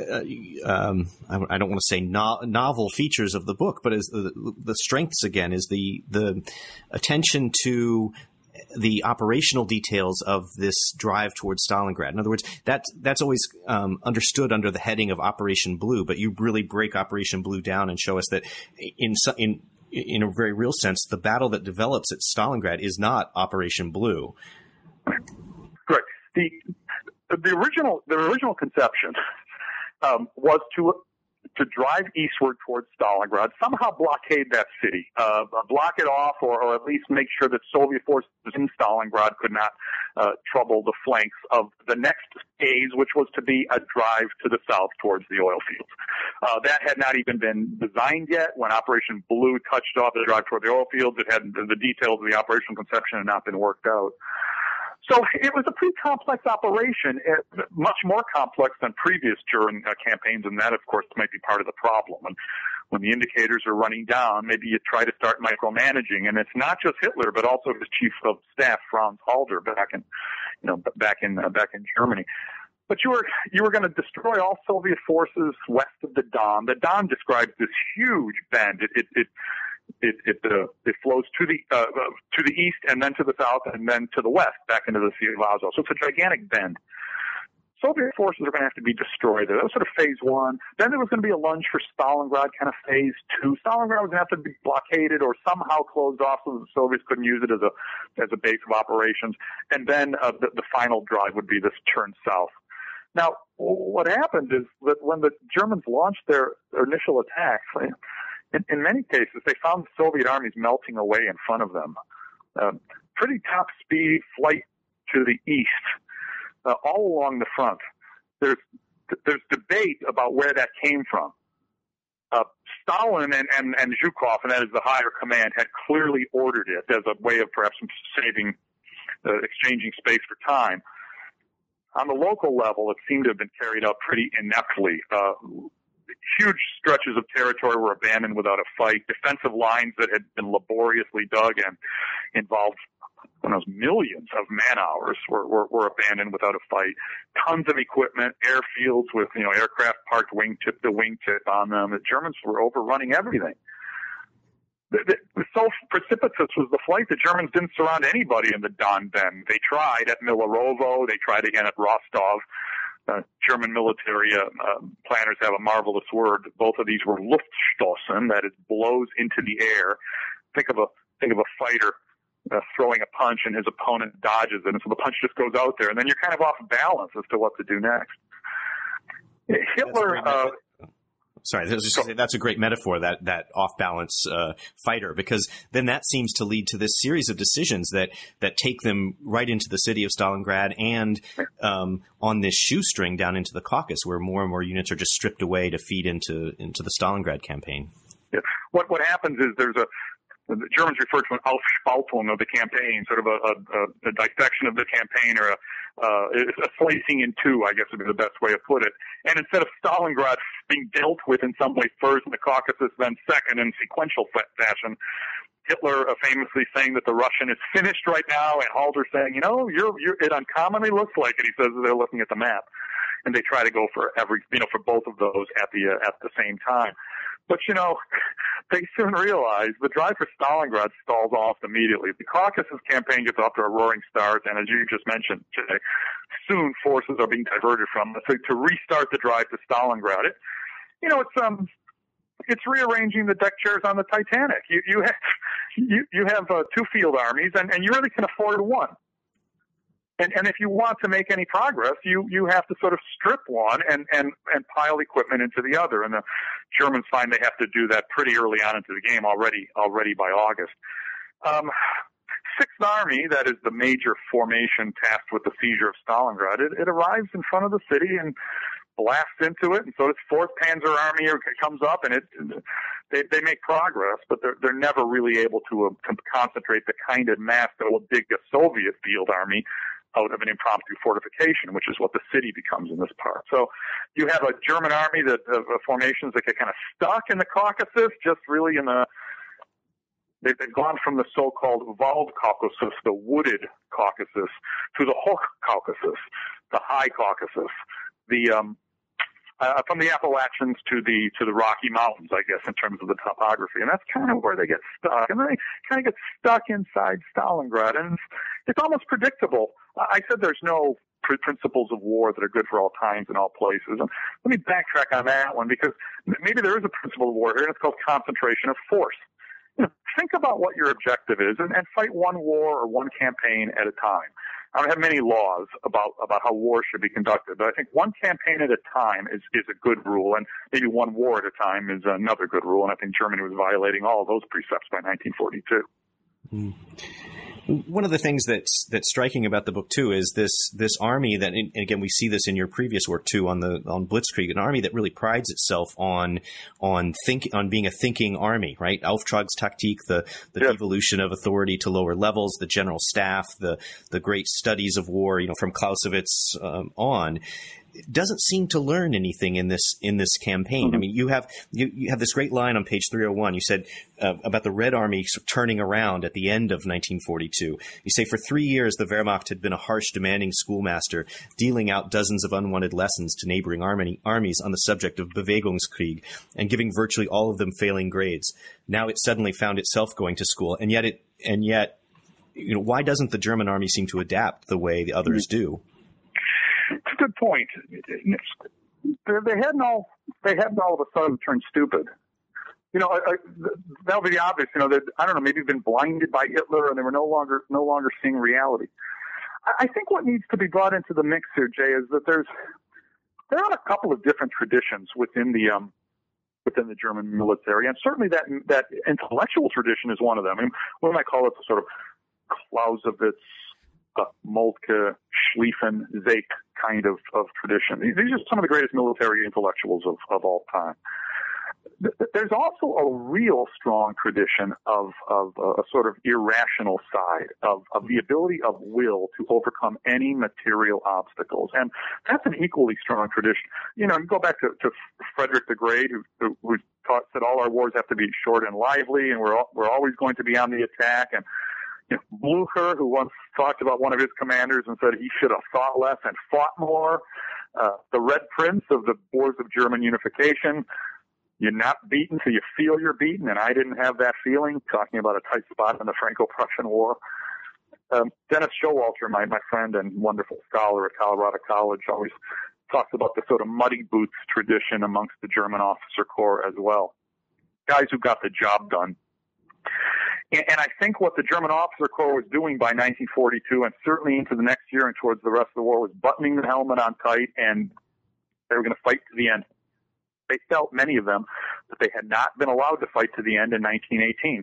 I don't want to say novel features of the book, but is the strengths again, is the attention to the operational details of this drive towards Stalingrad. In other words, that's always understood under the heading of Operation Blue, but you really break Operation Blue down and show us that in a very real sense, the battle that develops at Stalingrad is not Operation Blue. Correct. The original conception was to drive eastward towards Stalingrad, somehow blockade that city, block it off, or at least make sure that Soviet forces in Stalingrad could not trouble the flanks of the next phase, which was to be a drive to the south towards the oil fields. That had not even been designed yet. When Operation Blue touched off the drive toward the oil fields, the details of the operational conception had not been worked out. So it was a pretty complex operation, much more complex than previous German campaigns, and that, of course, might be part of the problem. And when the indicators are running down, maybe you try to start micromanaging, and it's not just Hitler, but also his chief of staff, Franz Halder, back in Germany. But you were going to destroy all Soviet forces west of the Don. The Don describes this huge bend. It flows to the east and then to the south and then to the west back into the Sea of Azov. So it's a gigantic bend. Soviet forces are going to have to be destroyed there. That was sort of phase 1. Then there was going to be a lunge for Stalingrad, kind of phase 2. Stalingrad was going to have to be blockaded or somehow closed off so that the Soviets couldn't use it as a base of operations. And then the final drive would be this turn south. Now, what happened is that when the Germans launched their initial attacks, in many cases, they found the Soviet armies melting away in front of them. pretty top speed flight to the east, all along the front. There's debate about where that came from. Stalin and Zhukov, and that is the higher command, had clearly ordered it as a way of perhaps saving, exchanging space for time. On the local level, it seemed to have been carried out pretty ineptly. Huge stretches of territory were abandoned without a fight. Defensive lines that had been laboriously dug and involved millions of man-hours were abandoned without a fight. Tons of equipment, airfields with, aircraft parked wingtip to wingtip on them. The Germans were overrunning everything. So precipitous was the flight, the Germans didn't surround anybody in the Don then. They tried at Milarovo, they tried again at Rostov. German military planners have a marvelous word. Both of these were Luftstossen, that is, blows into the air. Think of a fighter throwing a punch and his opponent dodges it, and so the punch just goes out there, and then you're kind of off balance as to what to do next. Hitler. Sorry, that's a great metaphor, that off-balance fighter, because then that seems to lead to this series of decisions that take them right into the city of Stalingrad and on this shoestring down into the Caucasus, where more and more units are just stripped away to feed into the Stalingrad campaign. Yeah. What happens is the Germans refer to an Aufspaltung of the campaign, sort of a dissection of the campaign, or a slicing in two, I guess would be the best way to put it. And instead of Stalingrad being dealt with in some way first, and the Caucasus then second in sequential fashion, Hitler famously saying that the Russian is finished right now, and Halder saying, it uncommonly looks like it. He says they're looking at the map, and they try to go for for both of those at the same time. But, they soon realize the drive for Stalingrad stalls off immediately. The Caucasus campaign gets off to a roaring start, and as you just mentioned today, soon forces are being diverted from it. So to restart the drive to Stalingrad, it's rearranging the deck chairs on the Titanic. You have two field armies, and you really can afford one. And if you want to make any progress, you have to sort of strip one and pile equipment into the other. And the Germans find they have to do that pretty early on into the game, already by August. Sixth Army, that is the major formation tasked with the seizure of Stalingrad, it arrives in front of the city and blasts into it, and so does 4th Panzer Army comes up, and they make progress, but they're never really able to concentrate the kind of mass that will dig a Soviet field army out of an impromptu fortification, which is what the city becomes in this part. So you have a German army of formations that get kind of stuck in the Caucasus, just really they've gone from the so-called Wald Caucasus, the wooded Caucasus, to the Hoch Caucasus, the high Caucasus, from the Appalachians to the Rocky Mountains, I guess, in terms of the topography. And that's kind of where they get stuck. And then they kind of get stuck inside Stalingrad. And it's almost predictable. I said there's no principles of war that are good for all times and all places. And let me backtrack on that one, because maybe there is a principle of war here, and it's called concentration of force. Think about what your objective is and fight one war or one campaign at a time. I don't have many laws about how war should be conducted, but I think one campaign at a time is a good rule, and maybe one war at a time is another good rule, and I think Germany was violating all of those precepts by 1942. One of the things that's striking about the book too is this army that, and again, we see this in your previous work too on Blitzkrieg, an army that really prides itself on being a thinking army, right? Auftragstaktik, the devolution of authority to lower levels, the general staff, the great studies of war, from Clausewitz on. Doesn't seem to learn anything in this campaign. Mm-hmm. I mean, you have this great line on page 301. You said about the Red Army turning around at the end of 1942. You say, for 3 years, the Wehrmacht had been a harsh, demanding schoolmaster, dealing out dozens of unwanted lessons to neighboring armies on the subject of Bewegungskrieg and giving virtually all of them failing grades. Now it suddenly found itself going to school, and yet, why doesn't the German army seem to adapt the way the others do? It's a good point. They hadn't all of a sudden turned stupid. That would be the obvious. That, I don't know, maybe been blinded by Hitler, and they were no longer seeing reality. I think what needs to be brought into the mix here, Jay, is that there are a couple of different traditions within the German military, and certainly that intellectual tradition is one of them. I mean, what might call it the sort of Clausewitz, Moltke, Schlieffen, Zeke kind of tradition. These are some of the greatest military intellectuals of all time. There's also a real strong tradition of a sort of irrational side of the ability of will to overcome any material obstacles. And that's an equally strong tradition. You go back to Frederick the Great, who said all our wars have to be short and lively, and we're always going to be on the attack. And Blücher, who once talked about one of his commanders and said he should have thought less and fought more. The Red Prince of the Wars of German Unification. You're not beaten till you feel you're beaten, and I didn't have that feeling, talking about a tight spot in the Franco-Prussian War. Dennis Showalter, my friend and wonderful scholar at Colorado College, always talks about the sort of muddy boots tradition amongst the German officer corps as well. Guys who got the job done. And I think what the German officer corps was doing by 1942, and certainly into the next year and towards the rest of the war, was buttoning the helmet on tight, and they were going to fight to the end. They felt, many of them, that they had not been allowed to fight to the end in 1918.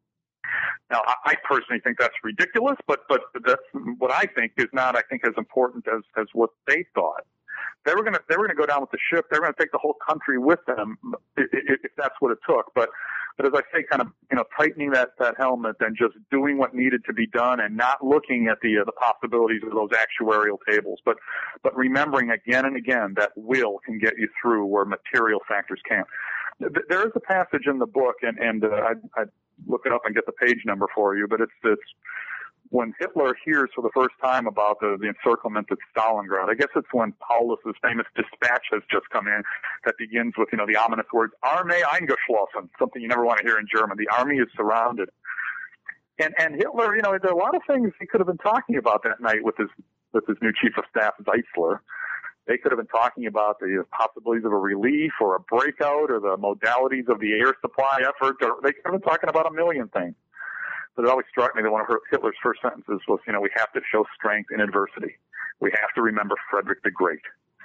Now, I personally think that's ridiculous, but that's what I think is not, I think, as important as what they thought. They were going to go down with the ship. They were going to take the whole country with them if that's what it took. But as I say, kind of, tightening that helmet and just doing what needed to be done and not looking at the possibilities of those actuarial tables, but remembering again and again that will can get you through where material factors can't. There is a passage in the book, and I'd look it up and get the page number for you, but it's when Hitler hears for the first time about the encirclement at Stalingrad. I guess it's when Paulus's famous dispatch has just come in that begins with, the ominous words, Armee eingeschlossen, something you never want to hear in German. The army is surrounded. And Hitler, there are a lot of things he could have been talking about that night with his new chief of staff, Zeitzler. They could have been talking about the possibilities of a relief or a breakout or the modalities of the air supply effort. Or they could have been talking about a million things. But it always struck me that one of Hitler's first sentences was, we have to show strength in adversity. We have to remember Frederick the Great.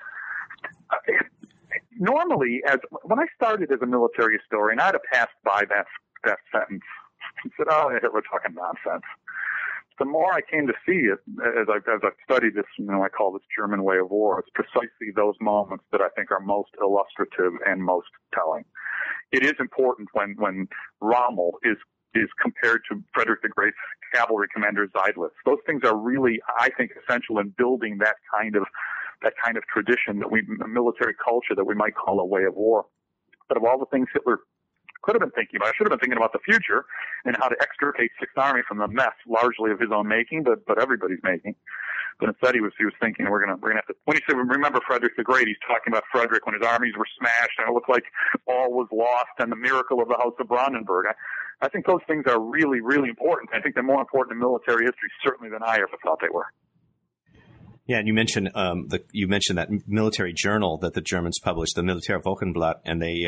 Normally, when I started as a military historian, I'd have passed by that sentence and said, "Oh, Hitler talking nonsense." The more I came to see it, as I've studied this, I call this German way of war, it's precisely those moments that I think are most illustrative and most telling. It is important when Rommel is compared to Frederick the Great's cavalry commander Seydlitz. Those things are really, I think, essential in building that kind of tradition, a military culture that we might call a way of war. But of all the things Hitler could have been thinking about, I should have been thinking about the future and how to extricate Sixth Army from the mess, largely of his own making, but everybody's making. But instead, he was thinking we're gonna have to. When he said remember Frederick the Great, he's talking about Frederick when his armies were smashed and it looked like all was lost and the miracle of the House of Brandenburg. I think those things are really, really important. I think they're more important in military history certainly than I ever thought they were. Yeah, and you mentioned that military journal that the Germans published, the Militär Wochenblatt, and they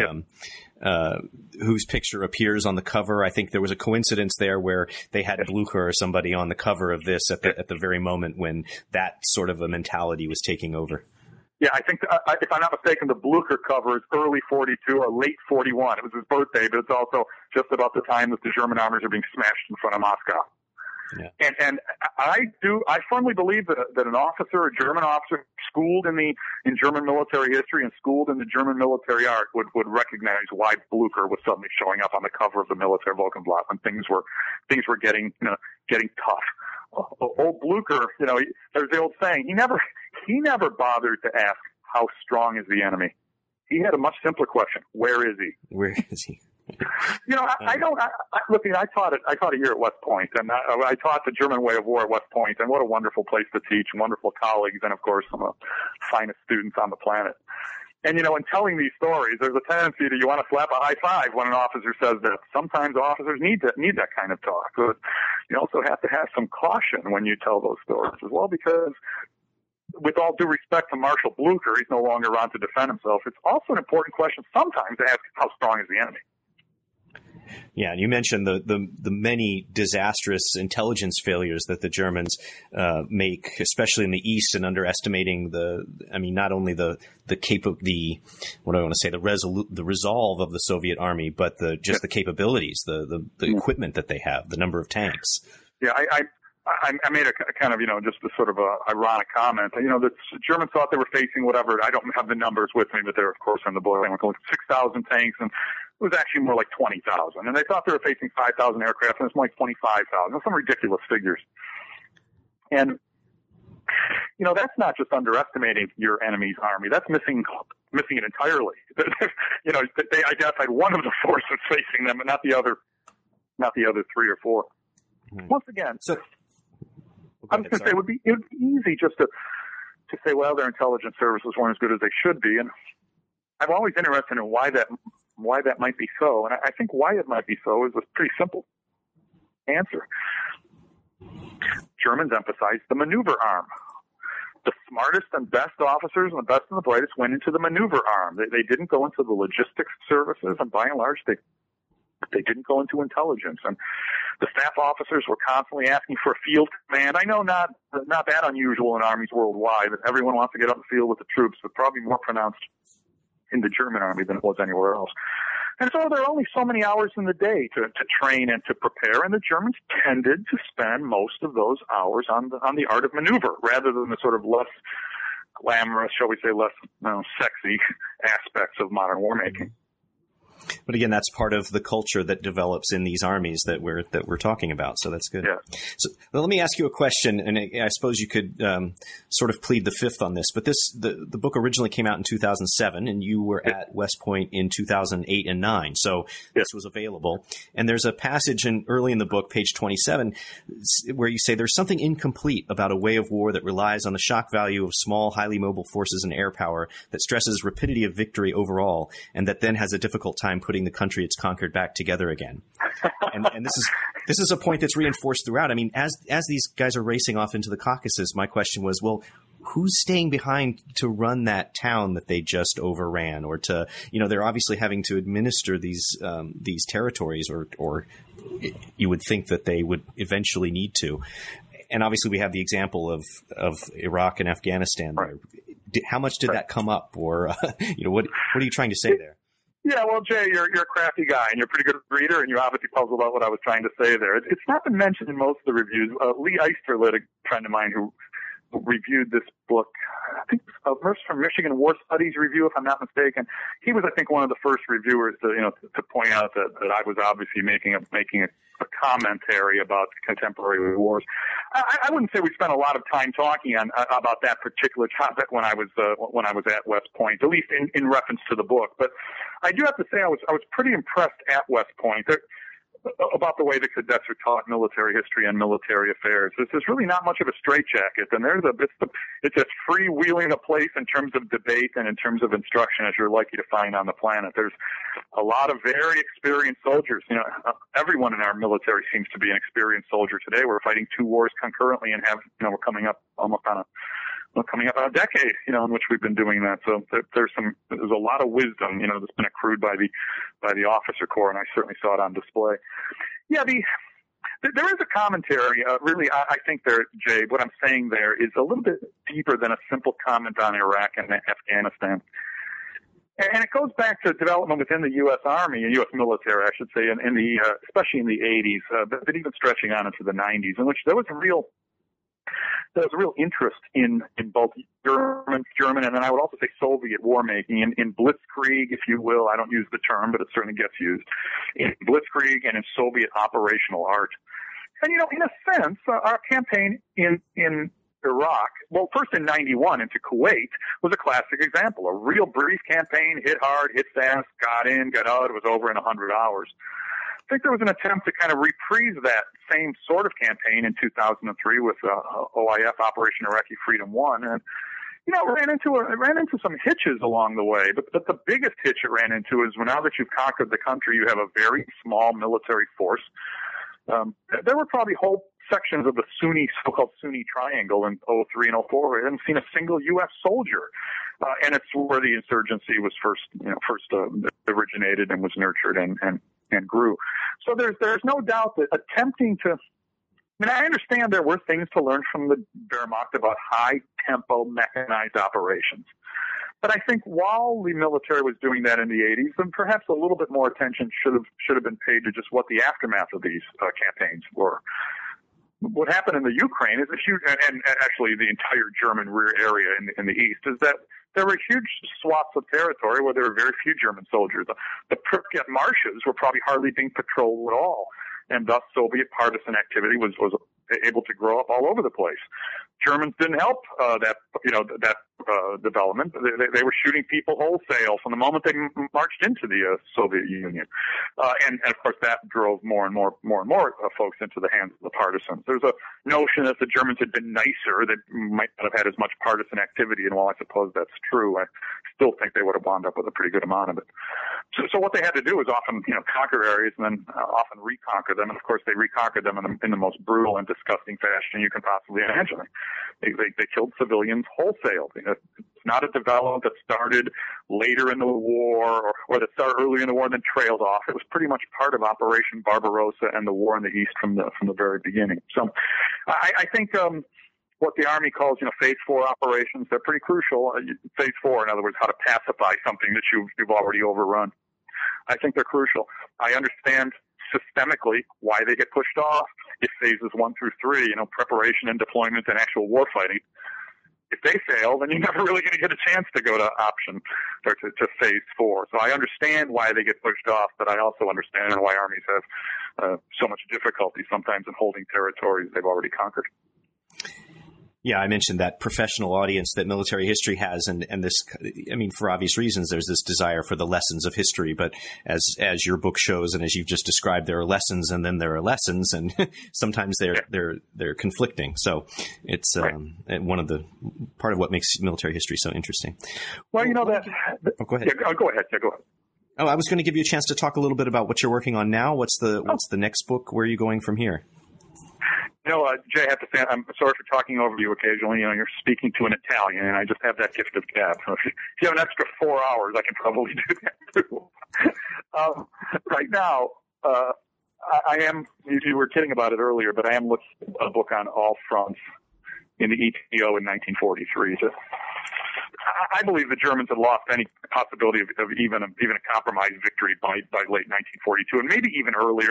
whose picture appears on the cover. I think there was a coincidence there where they had Blücher or somebody on the cover of this at the very moment when that sort of a mentality was taking over. Yeah, I think, if I'm not mistaken, the Blücher cover is early 42 or late 41. It was his birthday, but it's also just about the time that the German armies are being smashed in front of Moscow. Yeah. And I firmly believe that a German officer schooled in German military history and schooled in the German military art would recognize why Blücher was suddenly showing up on the cover of the Militär Wochenblatt when things were getting tough. Old Blücher, there's the old saying, he never bothered to ask how strong is the enemy. He had a much simpler question: where is he? Where is he? I taught a year at West Point, and I taught the German way of war at West Point, and what a wonderful place to teach, wonderful colleagues, and of course some of the finest students on the planet. And in telling these stories, there's a tendency that you want to slap a high five when an officer says that. Sometimes officers need that kind of talk, but you also have to have some caution when you tell those stories as well, because with all due respect to Marshal Blücher, he's no longer around to defend himself. It's also an important question sometimes to ask how strong is the enemy. Yeah, and you mentioned the many disastrous intelligence failures that the Germans make, especially in the East, and underestimating not only the resolve of the Soviet army, but the capabilities, the equipment that they have, the number of tanks. Yeah, I made a kind of, just a sort of a ironic comment. The Germans thought they were facing whatever. I don't have the numbers with me, but they're, of course, on the book. They were like 6,000 tanks, and it was actually more like 20,000. And they thought they were facing 5,000 aircraft, and it's more like 25,000. Some ridiculous figures. And, that's not just underestimating your enemy's army. That's missing it entirely. They identified one of the forces facing them, but not the other 3 or 4. Mm-hmm. Once again, I was going to say it would be easy just to say, well, their intelligence services weren't as good as they should be, and I'm always interested in why that might be so, and I think why it might be so is a pretty simple answer. Germans emphasized the maneuver arm. The smartest and best officers and the best and the brightest went into the maneuver arm. They didn't go into the logistics services, and by and large, they didn't go into intelligence. And the staff officers were constantly asking for a field command. I know not that unusual in armies worldwide. Everyone wants to get up in the field with the troops, but probably more pronounced in the German army than it was anywhere else. And so there are only so many hours in the day to train and to prepare, and the Germans tended to spend most of those hours on the art of maneuver rather than the sort of less glamorous, shall we say, less sexy aspects of modern war making. But again, that's part of the culture that develops in these armies that we're talking about. So that's good. Yeah. So let me ask you a question, and I suppose you could sort of plead the fifth on this. But the book originally came out in 2007, and you were at West Point in 2008 and 2009. So this was available. And there's a passage early in the book, page 27, where you say there's something incomplete about a way of war that relies on the shock value of small, highly mobile forces and air power, that stresses rapidity of victory overall, and that then has a difficult time putting the country it's conquered back together again. And this is a point that's reinforced throughout. I mean, as these guys are racing off into the Caucasus, my question was, well, who's staying behind to run that town that they just overran, or to, they're obviously having to administer these territories, or you would think that they would eventually need to. And obviously we have the example of Iraq and Afghanistan there. How much did that come up, or what are you trying to say there? Yeah, well, Jay, you're a crafty guy, and you're a pretty good reader, and you obviously puzzled out what I was trying to say there. It's not been mentioned in most of the reviews. Lee Eisterlid, a friend of mine who reviewed this book, I think Merce from Michigan War Studies review, if I'm not mistaken. He was, I think, one of the first reviewers to point out that I was obviously making a commentary about contemporary wars. I wouldn't say we spent a lot of time talking about that particular topic when I was at West Point, at least in reference to the book. But I do have to say I was pretty impressed at West Point about the way the cadets are taught military history and military affairs. There's really not much of a straitjacket, and it's as freewheeling a place in terms of debate and in terms of instruction as you're likely to find on the planet. There's a lot of very experienced soldiers. Everyone in our military seems to be an experienced soldier today. We're fighting 2 wars concurrently and we're coming up almost on a decade, in which we've been doing that. So there's a lot of wisdom, that's been accrued by the officer corps, and I certainly saw it on display. Yeah, there is a commentary. Really, I think there, Jay, what I'm saying there is a little bit deeper than a simple comment on Iraq and Afghanistan. And it goes back to development within the U.S. Army and U.S. military, I should say, especially in the 80s, but even stretching on into the 90s, in which there was a real interest in both German, and then I would also say Soviet war making, in blitzkrieg, if you will. I don't use the term, but it certainly gets used. In blitzkrieg and in Soviet operational art. And, in a sense, our campaign in Iraq, well, first in 91 into Kuwait, was a classic example. A real brief campaign, hit hard, hit fast, got in, got out, it was over in 100 hours. I think there was an attempt to kind of reprise that same sort of campaign in 2003 with OIF, Operation Iraqi Freedom 1, and it ran into some hitches along the way. But the biggest hitch it ran into is now that you've conquered the country, you have a very small military force. There were probably whole sections of the so-called Sunni Triangle in 03 and 04 where I hadn't seen a single U.S. soldier. And it's where the insurgency was first originated and was nurtured and grew. So there's no doubt that attempting to, I understand there were things to learn from the Wehrmacht about high-tempo mechanized operations. But I think while the military was doing that in the 80s, then perhaps a little bit more attention should have been paid to just what the aftermath of these campaigns were. what happened in the Ukraine is a huge, and actually the entire German rear area in the east, is that there were huge swaths of territory where there were very few German soldiers. The Pripyat marshes were probably hardly being patrolled at all, and thus Soviet partisan activity was able to grow up all over the place. Germans didn't help that development. They were shooting people wholesale from the moment they marched into the Soviet Union, and of course that drove more and more folks into the hands of the partisans. There's a notion that the Germans had been nicer, that might not have had as much partisan activity, and while I suppose that's true, I still think they would have wound up with a pretty good amount of it. So what they had to do was often conquer areas and then often reconquer them, and of course they reconquered them in the most brutal and disgusting fashion you can possibly imagine. They killed civilians wholesale. It's not a development that started later in the war or that started earlier in the war and then trailed off. It was pretty much part of Operation Barbarossa and the war in the East from the very beginning. So I think what the Army calls Phase 4 operations, they're pretty crucial. Phase 4, in other words, how to pacify something that you've already overrun. I think they're crucial. I understand systemically why they get pushed off. If phases 1 through 3, preparation and deployment and actual war fighting, if they fail, then you're never really going to get a chance to go to option or to phase 4. So I understand why they get pushed off, but I also understand why armies have so much difficulty sometimes in holding territories they've already conquered. Yeah, I mentioned that professional audience that military history has, and this, I mean, for obvious reasons, there's this desire for the lessons of history. But as your book shows, and as you've just described, there are lessons, and then there are lessons, and sometimes they're conflicting. So it's one of the part of what makes military history so interesting. Well, go ahead. Go ahead. Yeah, go ahead. Oh, I was going to give you a chance to talk a little bit about what you're working on now. What's the next book? Where are you going from here? Jay, I have to say, I'm sorry for talking over you occasionally. You're speaking to an Italian, and I just have that gift of gab. So if you have an extra 4 hours, I can probably do that too. Right now, I am, you were kidding about it earlier, but I am looking at a book on all fronts in the ETO in 1943. So I believe the Germans had lost any possibility of even a compromise victory by late 1942, and maybe even earlier.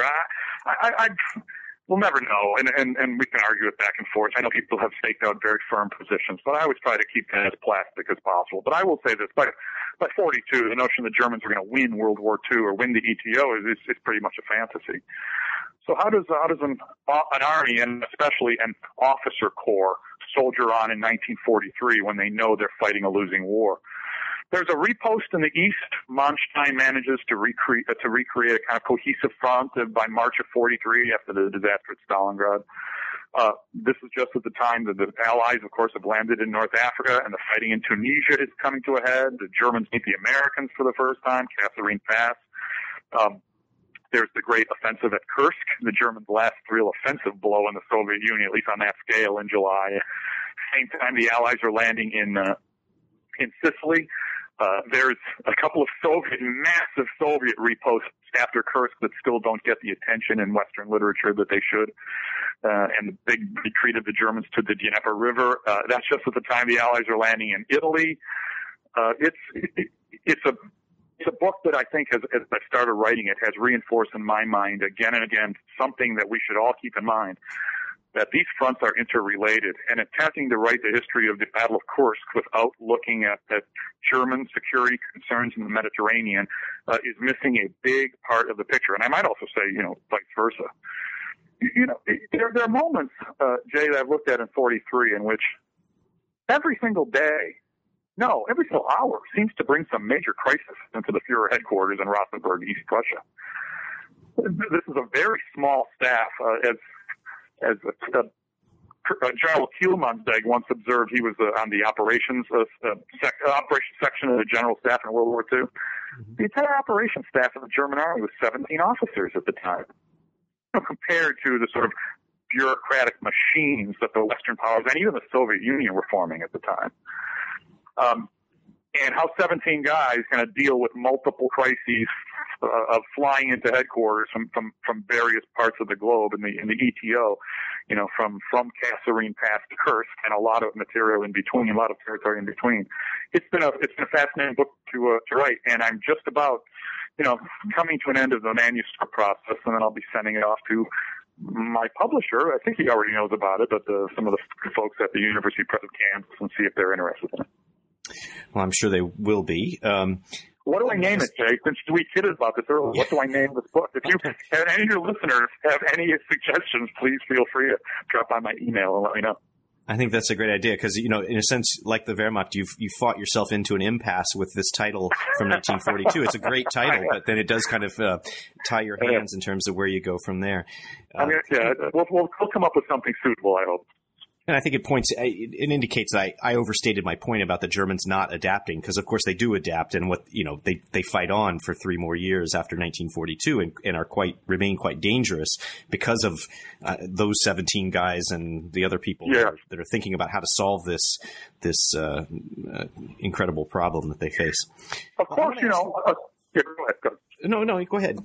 We'll never know, and we can argue it back and forth. I know people have staked out very firm positions, but I always try to keep that as plastic as possible. But I will say this, by 42, the notion the Germans were going to win World War II or win the ETO is pretty much a fantasy. So how does an army, and especially an officer corps, soldier on in 1943 when they know they're fighting a losing war? There's a repost in the East. Manstein manages to recreate a kind of cohesive front by March of 43 after the disaster at Stalingrad. This is just at the time that the Allies, of course, have landed in North Africa, and the fighting in Tunisia is coming to a head. The Germans meet the Americans for the first time, Kasserine Pass. There's the great offensive at Kursk, the Germans' last real offensive blow in the Soviet Union, at least on that scale, in July. Same time, the Allies are landing in Sicily. There's a couple of massive Soviet reposts after Kursk that still don't get the attention in Western literature that they should. And the big retreat of the Germans to the Dnieper River. That's just at the time the Allies are landing in Italy. It's a book that I think, as I started writing it, has reinforced in my mind again and again something that we should all keep in mind, that these fronts are interrelated, and attempting to write the history of the Battle of Kursk without looking at German security concerns in the Mediterranean is missing a big part of the picture. And I might also say, vice versa. There are moments, Jay, that I've looked at in 43 in which every single hour seems to bring some major crisis into the Fuhrer headquarters in Rosenberg, East Prussia. This is a very small staff, as General Kielmansegg once observed. He was on the operations section of the General Staff in World War II. The entire operations staff of the German Army was 17 officers at the time, compared to the sort of bureaucratic machines that the Western powers and even the Soviet Union were forming at the time. And how 17 guys kind of deal with multiple crises of flying into headquarters from various parts of the globe in the ETO, from Kasserine Pass to Kursk, and a lot of material in between, a lot of territory in between. It's been a fascinating book to write, and I'm just about coming to an end of the manuscript process, and then I'll be sending it off to my publisher, I think he already knows about it, but some of the folks at the University Press of Kansas, and see if they're interested in it. Well, I'm sure they will be. What do I name it, Jay? Since we kidded about this earlier, what do I name this book? If you and any of your listeners have any suggestions, please feel free to drop by my email and let me know. I think that's a great idea because, in a sense, like the Wehrmacht, you fought yourself into an impasse with this title from 1942. It's a great title, but then it does kind of tie your hands in terms of where you go from there. We'll come up with something suitable, I hope. And I think it indicates that I overstated my point about the Germans not adapting, because of course they do adapt, and they fight on for 3 more years after 1942 and remain quite dangerous because of those 17 guys and the other people that are thinking about how to solve this incredible problem that they face. Of course, go ahead. No, go ahead.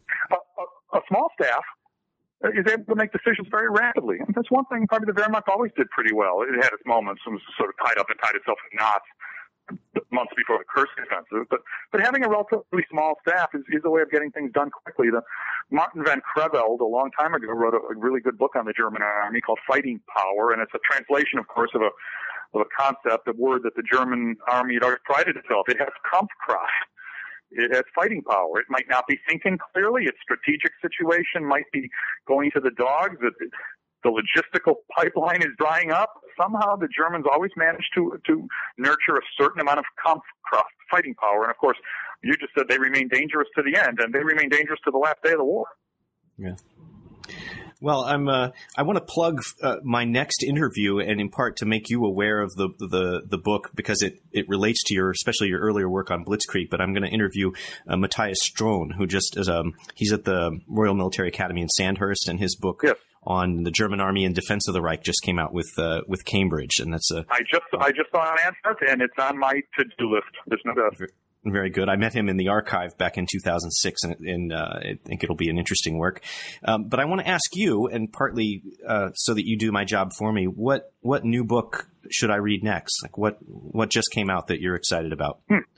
A small staff is able to make decisions very rapidly. And that's one thing probably the Wehrmacht always did pretty well. It had its moments and was sort of tied itself in knots months before the Kursk offensive. But having a relatively small staff is a way of getting things done quickly. Martin van Creveld, a long time ago, wrote a really good book on the German army called Fighting Power, and it's a translation, of course, of a concept, a word that the German army had always prided itself. It has Kampfkraft. It has fighting power. It might not be thinking clearly. Its strategic situation might be going to the dogs. The logistical pipeline is drying up. Somehow the Germans always managed to nurture a certain amount of Kampfkraft, fighting power. And, of course, you just said they remain dangerous to the end, and they remain dangerous to the last day of the war. Yeah. Well, I want to plug my next interview, and in part to make you aware of the book because it relates to especially your earlier work on Blitzkrieg. But I'm going to interview Matthias Strohn, who just is he's at the Royal Military Academy in Sandhurst, and his book on the German Army in Defense of the Reich just came out with Cambridge, and that's I just saw an answer, and it's on my to-do list. There's no doubt. Very good. I met him in the archive back in 2006, and I think it'll be an interesting work. But I want to ask you, and partly so that you do my job for me, what new book should I read next? Like what just came out that you're excited about?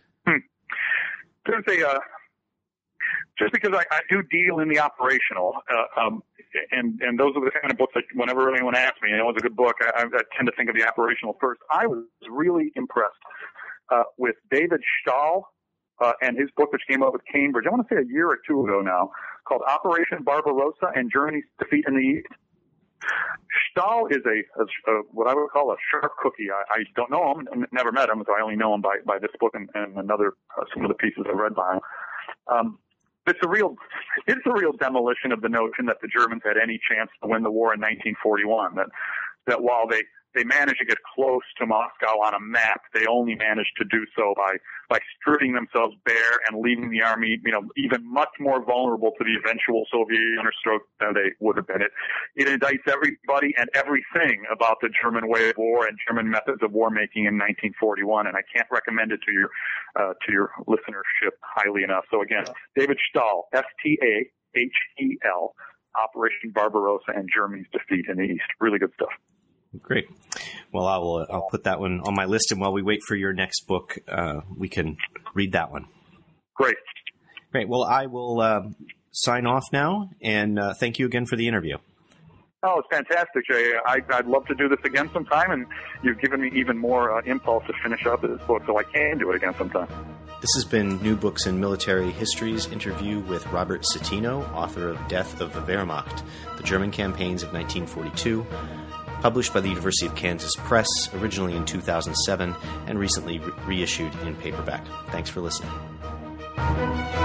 There's just because I do deal in the operational, and those are the kind of books that whenever anyone asks me, it's a good book, I tend to think of the operational first. I was really impressed with David Stahl. And his book, which came out with Cambridge, I want to say a year or 2 ago now, called Operation Barbarossa and Germany's Defeat in the East. Stahl is a what I would call a sharp cookie. I don't know him, never met him, so I only know him by this book and another some of the pieces I read by him. It's a real demolition of the notion that the Germans had any chance to win the war in 1941. That while they managed to get close to Moscow on a map, they only managed to do so by stripping themselves bare and leaving the army, even much more vulnerable to the eventual Soviet understroke than they would have been. It indicts everybody and everything about the German way of war and German methods of war making in 1941, and I can't recommend it to your listenership highly enough. So again, David Stahl, Stahel, Operation Barbarossa and Germany's Defeat in the East. Really good stuff. Great. Well, I'll put that one on my list, and while we wait for your next book, we can read that one. Great. Well, I will sign off now, and thank you again for the interview. Oh, it's fantastic, Jay. I'd love to do this again sometime, and you've given me even more impulse to finish up this book, so I can do it again sometime. This has been New Books in Military History's interview with Robert Citino, author of Death of the Wehrmacht, The German Campaigns of 1942, published by the University of Kansas Press, originally in 2007, and recently reissued in paperback. Thanks for listening.